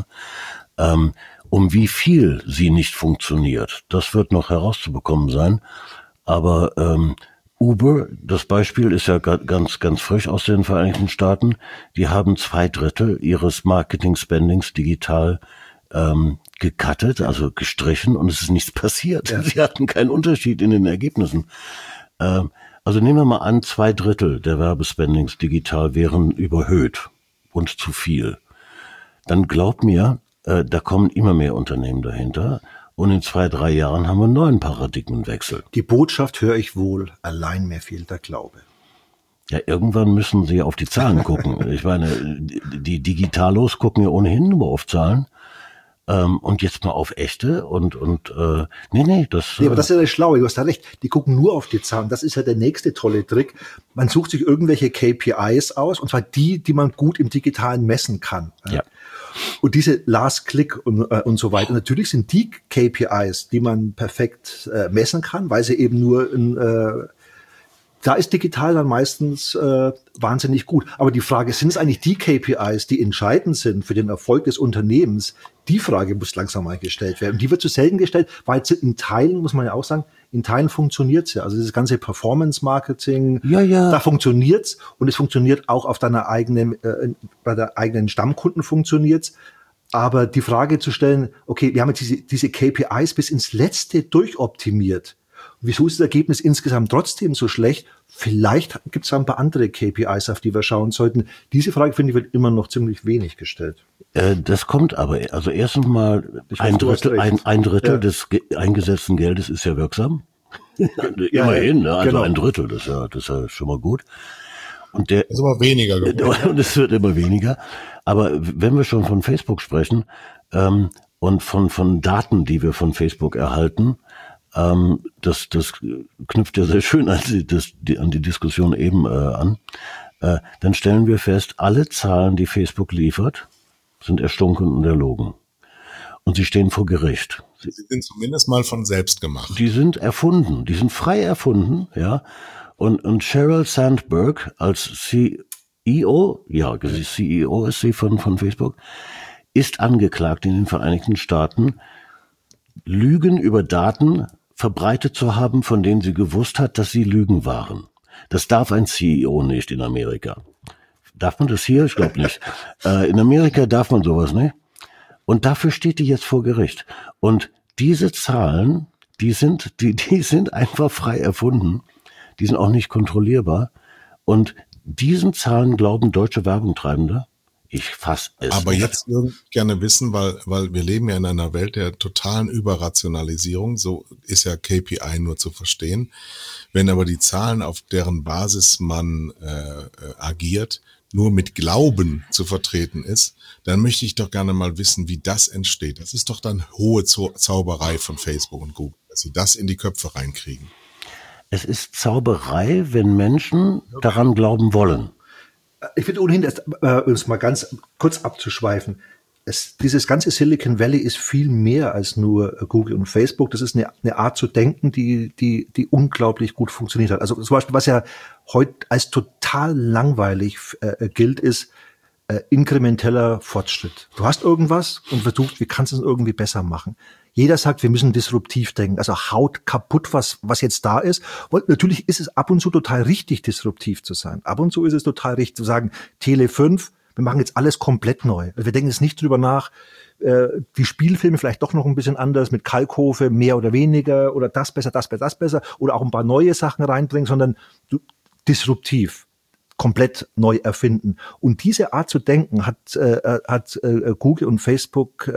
um wie viel sie nicht funktioniert, das wird noch herauszubekommen sein. Aber Uber, das Beispiel ist ja ganz frisch aus den Vereinigten Staaten. Die haben 2/3 ihres Marketing-Spendings digital gecuttet, also gestrichen, und es ist nichts passiert. Ja. Sie hatten keinen Unterschied in den Ergebnissen. Also nehmen wir mal an, 2/3 der Werbespendings digital wären überhöht und zu viel. Dann glaubt mir, da kommen immer mehr Unternehmen dahinter und in 2-3 Jahren haben wir einen neuen Paradigmenwechsel. Die Botschaft höre ich wohl, allein mir fehlt der Glaube. Ja, irgendwann müssen sie auf die Zahlen gucken. Ich meine, die Digitalos gucken ja ohnehin nur auf Zahlen. Und jetzt mal auf echte und nee, das... Ja, aber das ist ja das Schlaue, du hast da recht, die gucken nur auf die Zahlen, das ist ja der nächste tolle Trick. Man sucht sich irgendwelche KPIs aus, und zwar die man gut im Digitalen messen kann. Ja. Und diese Last Click und so weiter. Natürlich sind die KPIs, die man perfekt messen kann, weil sie eben nur Da ist digital dann meistens wahnsinnig gut. Aber die Frage, sind es eigentlich die KPIs, die entscheidend sind für den Erfolg des Unternehmens? Die Frage muss langsam mal gestellt werden. Und die wird zu selten gestellt, weil in Teilen, muss man ja auch sagen, in Teilen funktioniert's ja. Also dieses ganze Performance-Marketing, da funktioniert's. Und es funktioniert auch auf deiner eigenen, bei der eigenen Stammkunden funktioniert's. Aber die Frage zu stellen, okay, wir haben jetzt diese KPIs bis ins Letzte durchoptimiert. Wieso ist das Ergebnis insgesamt trotzdem so schlecht? Vielleicht gibt es ein paar andere KPIs, auf die wir schauen sollten. Diese Frage, finde ich, wird immer noch ziemlich wenig gestellt. Das kommt aber, also erstens mal ein Drittel des eingesetzten Geldes ist ja wirksam. Immerhin, ne? Also genau. Ein Drittel, das ist ja schon mal gut. Und das ist aber weniger geworden. Und es wird immer weniger. Aber wenn wir schon von Facebook sprechen und von Daten, die wir von Facebook erhalten, das knüpft ja sehr schön an die Diskussion eben an. Dann stellen wir fest, alle Zahlen, die Facebook liefert, sind erstunken und erlogen. Und sie stehen vor Gericht. Sie sind zumindest mal von selbst gemacht. Die sind erfunden, die sind frei erfunden, ja. Und Sheryl Sandberg als CEO, CEO ist sie von Facebook, ist angeklagt in den Vereinigten Staaten, Lügen über Daten verbreitet zu haben, von denen sie gewusst hat, dass sie Lügen waren. Das darf ein CEO nicht in Amerika. Darf man das hier? Ich glaube nicht. In Amerika darf man sowas nicht. Und dafür steht die jetzt vor Gericht. Und diese Zahlen, die sind einfach frei erfunden. Die sind auch nicht kontrollierbar. Und diesen Zahlen glauben deutsche Werbungtreibende. Ich fass es. Aber jetzt würde ich gerne wissen, weil wir leben ja in einer Welt der totalen Überrationalisierung. So ist ja KPI nur zu verstehen. Wenn aber die Zahlen, auf deren Basis man agiert, nur mit Glauben zu vertreten ist, dann möchte ich doch gerne mal wissen, wie das entsteht. Das ist doch dann hohe Zauberei von Facebook und Google, dass sie das in die Köpfe reinkriegen. Es ist Zauberei, wenn Menschen daran glauben wollen. Ich finde ohnehin, uns mal ganz kurz abzuschweifen, dieses ganze Silicon Valley ist viel mehr als nur Google und Facebook. Das ist eine Art zu denken, die unglaublich gut funktioniert hat. Also zum Beispiel, was ja heute als total langweilig gilt, ist inkrementeller Fortschritt. Du hast irgendwas und versuchst, wie kannst du es irgendwie besser machen? Jeder sagt, wir müssen disruptiv denken, also haut kaputt, was jetzt da ist. Und natürlich ist es ab und zu total richtig, disruptiv zu sein. Ab und zu ist es total richtig zu sagen, Tele 5, wir machen jetzt alles komplett neu. Wir denken jetzt nicht drüber nach, die Spielfilme vielleicht doch noch ein bisschen anders, mit Kalkofe mehr oder weniger oder das besser oder auch ein paar neue Sachen reinbringen, sondern disruptiv, komplett neu erfinden. Und diese Art zu denken hat Google und Facebook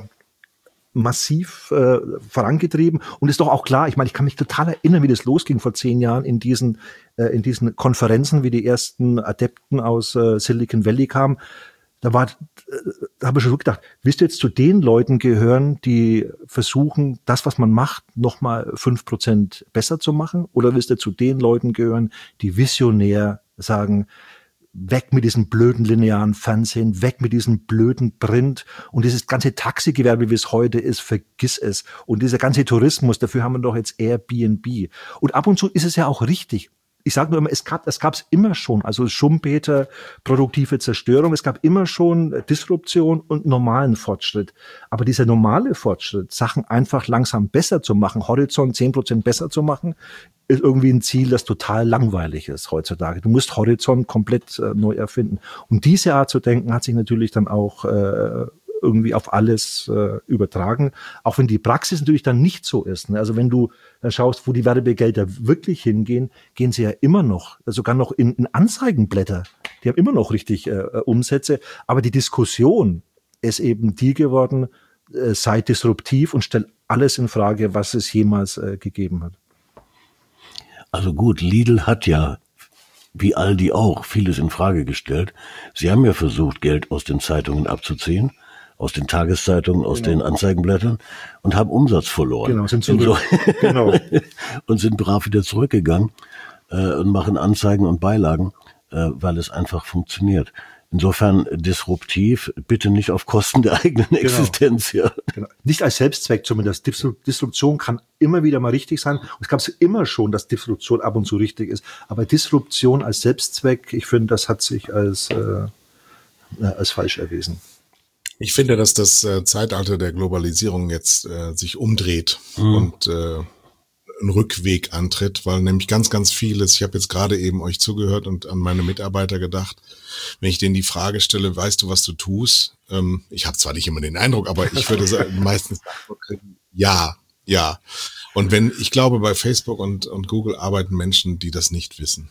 massiv vorangetrieben und ist doch auch klar, ich meine, ich kann mich total erinnern, wie das losging vor 10 Jahren in diesen Konferenzen, wie die ersten Adepten aus Silicon Valley kamen. Da habe ich schon gedacht, willst du jetzt zu den Leuten gehören, die versuchen, das, was man macht, nochmal 5% besser zu machen? Oder willst du zu den Leuten gehören, die visionär sagen, weg mit diesem blöden linearen Fernsehen, weg mit diesem blöden Print und dieses ganze Taxigewerbe, wie es heute ist, vergiss es. Und dieser ganze Tourismus, dafür haben wir doch jetzt Airbnb. Und ab und zu ist es ja auch richtig. Ich sage nur immer, es gab's immer schon, also Schumpeter, produktive Zerstörung, es gab immer schon Disruption und normalen Fortschritt. Aber dieser normale Fortschritt, Sachen einfach langsam besser zu machen, Horizont 10% besser zu machen, ist irgendwie ein Ziel, das total langweilig ist heutzutage. Du musst Horizont komplett neu erfinden. Und diese Art zu denken hat sich natürlich dann auch irgendwie auf alles übertragen, auch wenn die Praxis natürlich dann nicht so ist. Ne? Also wenn du dann schaust, wo die Werbegelder wirklich hingehen, gehen sie ja immer noch, sogar noch in Anzeigenblätter. Die haben immer noch richtig Umsätze. Aber die Diskussion ist eben die geworden, sei disruptiv und stell alles in Frage, was es jemals gegeben hat. Also gut, Lidl hat ja, wie Aldi auch, vieles in Frage gestellt. Sie haben ja versucht, Geld aus den Zeitungen abzuziehen, aus den Tageszeitungen, aus den Anzeigenblättern und haben Umsatz verloren. Genau, sind zurück. Genau. Und sind brav wieder zurückgegangen und machen Anzeigen und Beilagen, weil es einfach funktioniert. Insofern disruptiv, bitte nicht auf Kosten der eigenen Existenz. Ja. Genau. Nicht als Selbstzweck zumindest. Disruption kann immer wieder mal richtig sein. Und es gab es immer schon, dass Disruption ab und zu richtig ist. Aber Disruption als Selbstzweck, ich finde, das hat sich als falsch erwiesen. Ich finde, dass das Zeitalter der Globalisierung jetzt sich umdreht und einen Rückweg antritt, weil nämlich ganz, ganz vieles, ich habe jetzt gerade eben euch zugehört und an meine Mitarbeiter gedacht, wenn ich denen die Frage stelle, weißt du, was du tust? Ich habe zwar nicht immer den Eindruck, aber ich würde meistens kriegen, ja. Und ich glaube, bei Facebook und Google arbeiten Menschen, die das nicht wissen.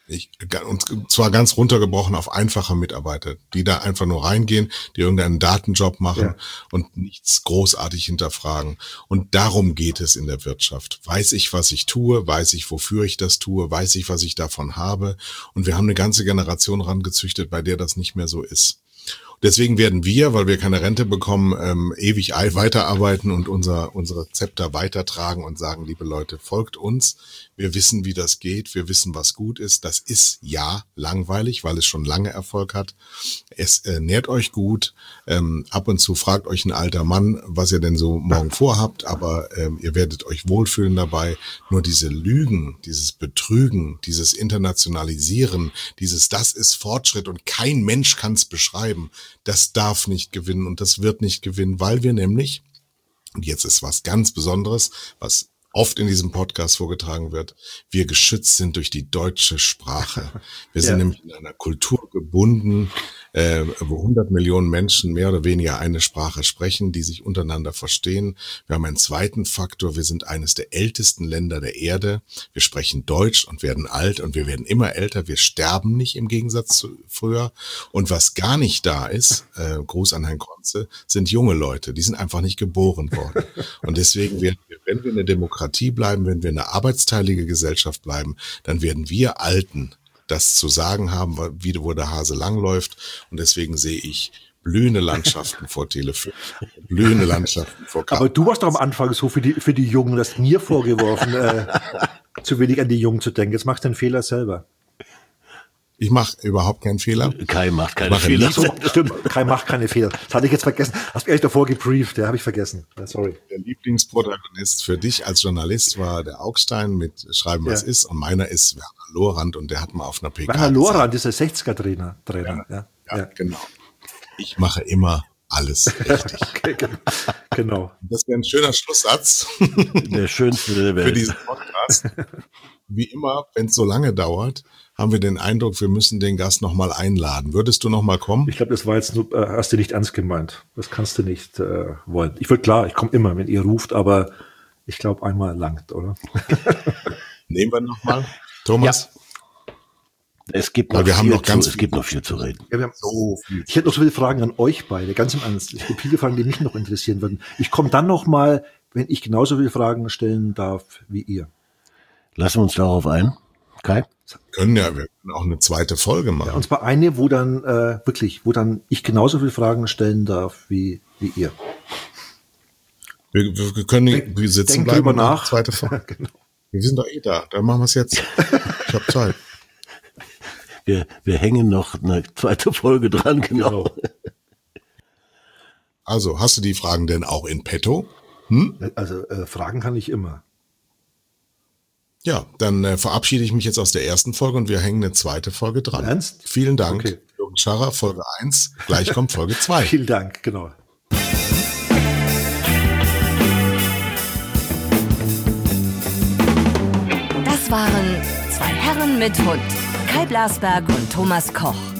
Und zwar ganz runtergebrochen auf einfache Mitarbeiter, die da einfach nur reingehen, die irgendeinen Datenjob machen und nichts großartig hinterfragen. Und darum geht es in der Wirtschaft. Weiß ich, was ich tue? Weiß ich, wofür ich das tue? Weiß ich, was ich davon habe? Und wir haben eine ganze Generation rangezüchtet, bei der das nicht mehr so ist. Deswegen werden wir, weil wir keine Rente bekommen, ewig weiterarbeiten und unsere Zepter weitertragen und sagen, liebe Leute, folgt uns. Wir wissen, wie das geht. Wir wissen, was gut ist. Das ist langweilig, weil es schon lange Erfolg hat. Es nährt euch gut. Ab und zu fragt euch ein alter Mann, was ihr denn so morgen vorhabt. Aber ihr werdet euch wohlfühlen dabei. Nur diese Lügen, dieses Betrügen, dieses Internationalisieren, das ist Fortschritt und kein Mensch kann es beschreiben. Das darf nicht gewinnen und das wird nicht gewinnen, weil wir nämlich, und jetzt ist was ganz Besonderes, was oft in diesem Podcast vorgetragen wird, wir geschützt sind durch die deutsche Sprache. Wir sind nämlich in einer Kultur gebunden, wo 100 Millionen Menschen mehr oder weniger eine Sprache sprechen, die sich untereinander verstehen. Wir haben einen zweiten Faktor, wir sind eines der ältesten Länder der Erde. Wir sprechen Deutsch und werden alt und wir werden immer älter. Wir sterben nicht im Gegensatz zu früher. Und was gar nicht da ist, Gruß an Herrn Konze, sind junge Leute. Die sind einfach nicht geboren worden. Und deswegen werden wir, wenn wir eine Demokratie bleiben, wenn wir eine arbeitsteilige Gesellschaft bleiben, dann werden wir Alten das zu sagen haben, wo der Hase langläuft. Und deswegen sehe ich blühende Landschaften vor Tele5, blühende Landschaften vor Karl. Aber du warst doch am Anfang so für die Jungen, das mir vorgeworfen, zu wenig an die Jungen zu denken. Jetzt machst du den Fehler selber. Ich mache überhaupt keinen Fehler. Kai macht keine Fehler. So, stimmt, Kai macht keine Fehler. Das hatte ich jetzt vergessen. Hast du mich davor gebrieft, habe ich vergessen. Sorry. Der Lieblingsprotagonist für dich als Journalist war der Augstein mit Schreiben, was ist. Und meiner ist Werner Lorand und der hat mal auf einer PK Werner Lorand ist der 60er-Trainer. Ja, genau. Ich mache immer alles richtig. Okay, genau. Das wäre ein schöner Schlusssatz. Der schönste der Welt. Für diesen Podcast. Wie immer, wenn es so lange dauert, haben wir den Eindruck, wir müssen den Gast nochmal einladen. Würdest du nochmal kommen? Ich glaube, das war jetzt nur, hast du nicht ernst gemeint. Das kannst du nicht wollen. Ich komme immer, wenn ihr ruft, aber ich glaube, einmal langt, oder? Nehmen wir nochmal, Thomas? Ja. Es gibt noch viel zu reden. Ja, wir haben so viel. Ich hätte noch so viele Fragen an euch beide, ganz im Ernst. Es gibt viele Fragen, die mich noch interessieren würden. Ich komme dann nochmal, wenn ich genauso viele Fragen stellen darf wie ihr. Lassen wir uns darauf ein, Kai? Wir können auch eine zweite Folge machen. Ja, und zwar eine, wo dann ich genauso viele Fragen stellen darf wie ihr. Wir können sitzen bleiben drüber nach. Zweite Folge. Genau. Wir sind doch da. Dann machen wir es jetzt. Ich habe Zeit. Wir hängen noch eine zweite Folge dran, genau. Also, hast du die Fragen denn auch in petto? Also, Fragen kann ich immer. Ja, dann verabschiede ich mich jetzt aus der ersten Folge und wir hängen eine zweite Folge dran. Ernst? Vielen Dank. Okay. Jürgen Scharrer, Folge 1. Gleich kommt Folge 2. Vielen Dank, genau. Das waren 2 Herren mit Hund. Kai Blasberg und Thomas Koch.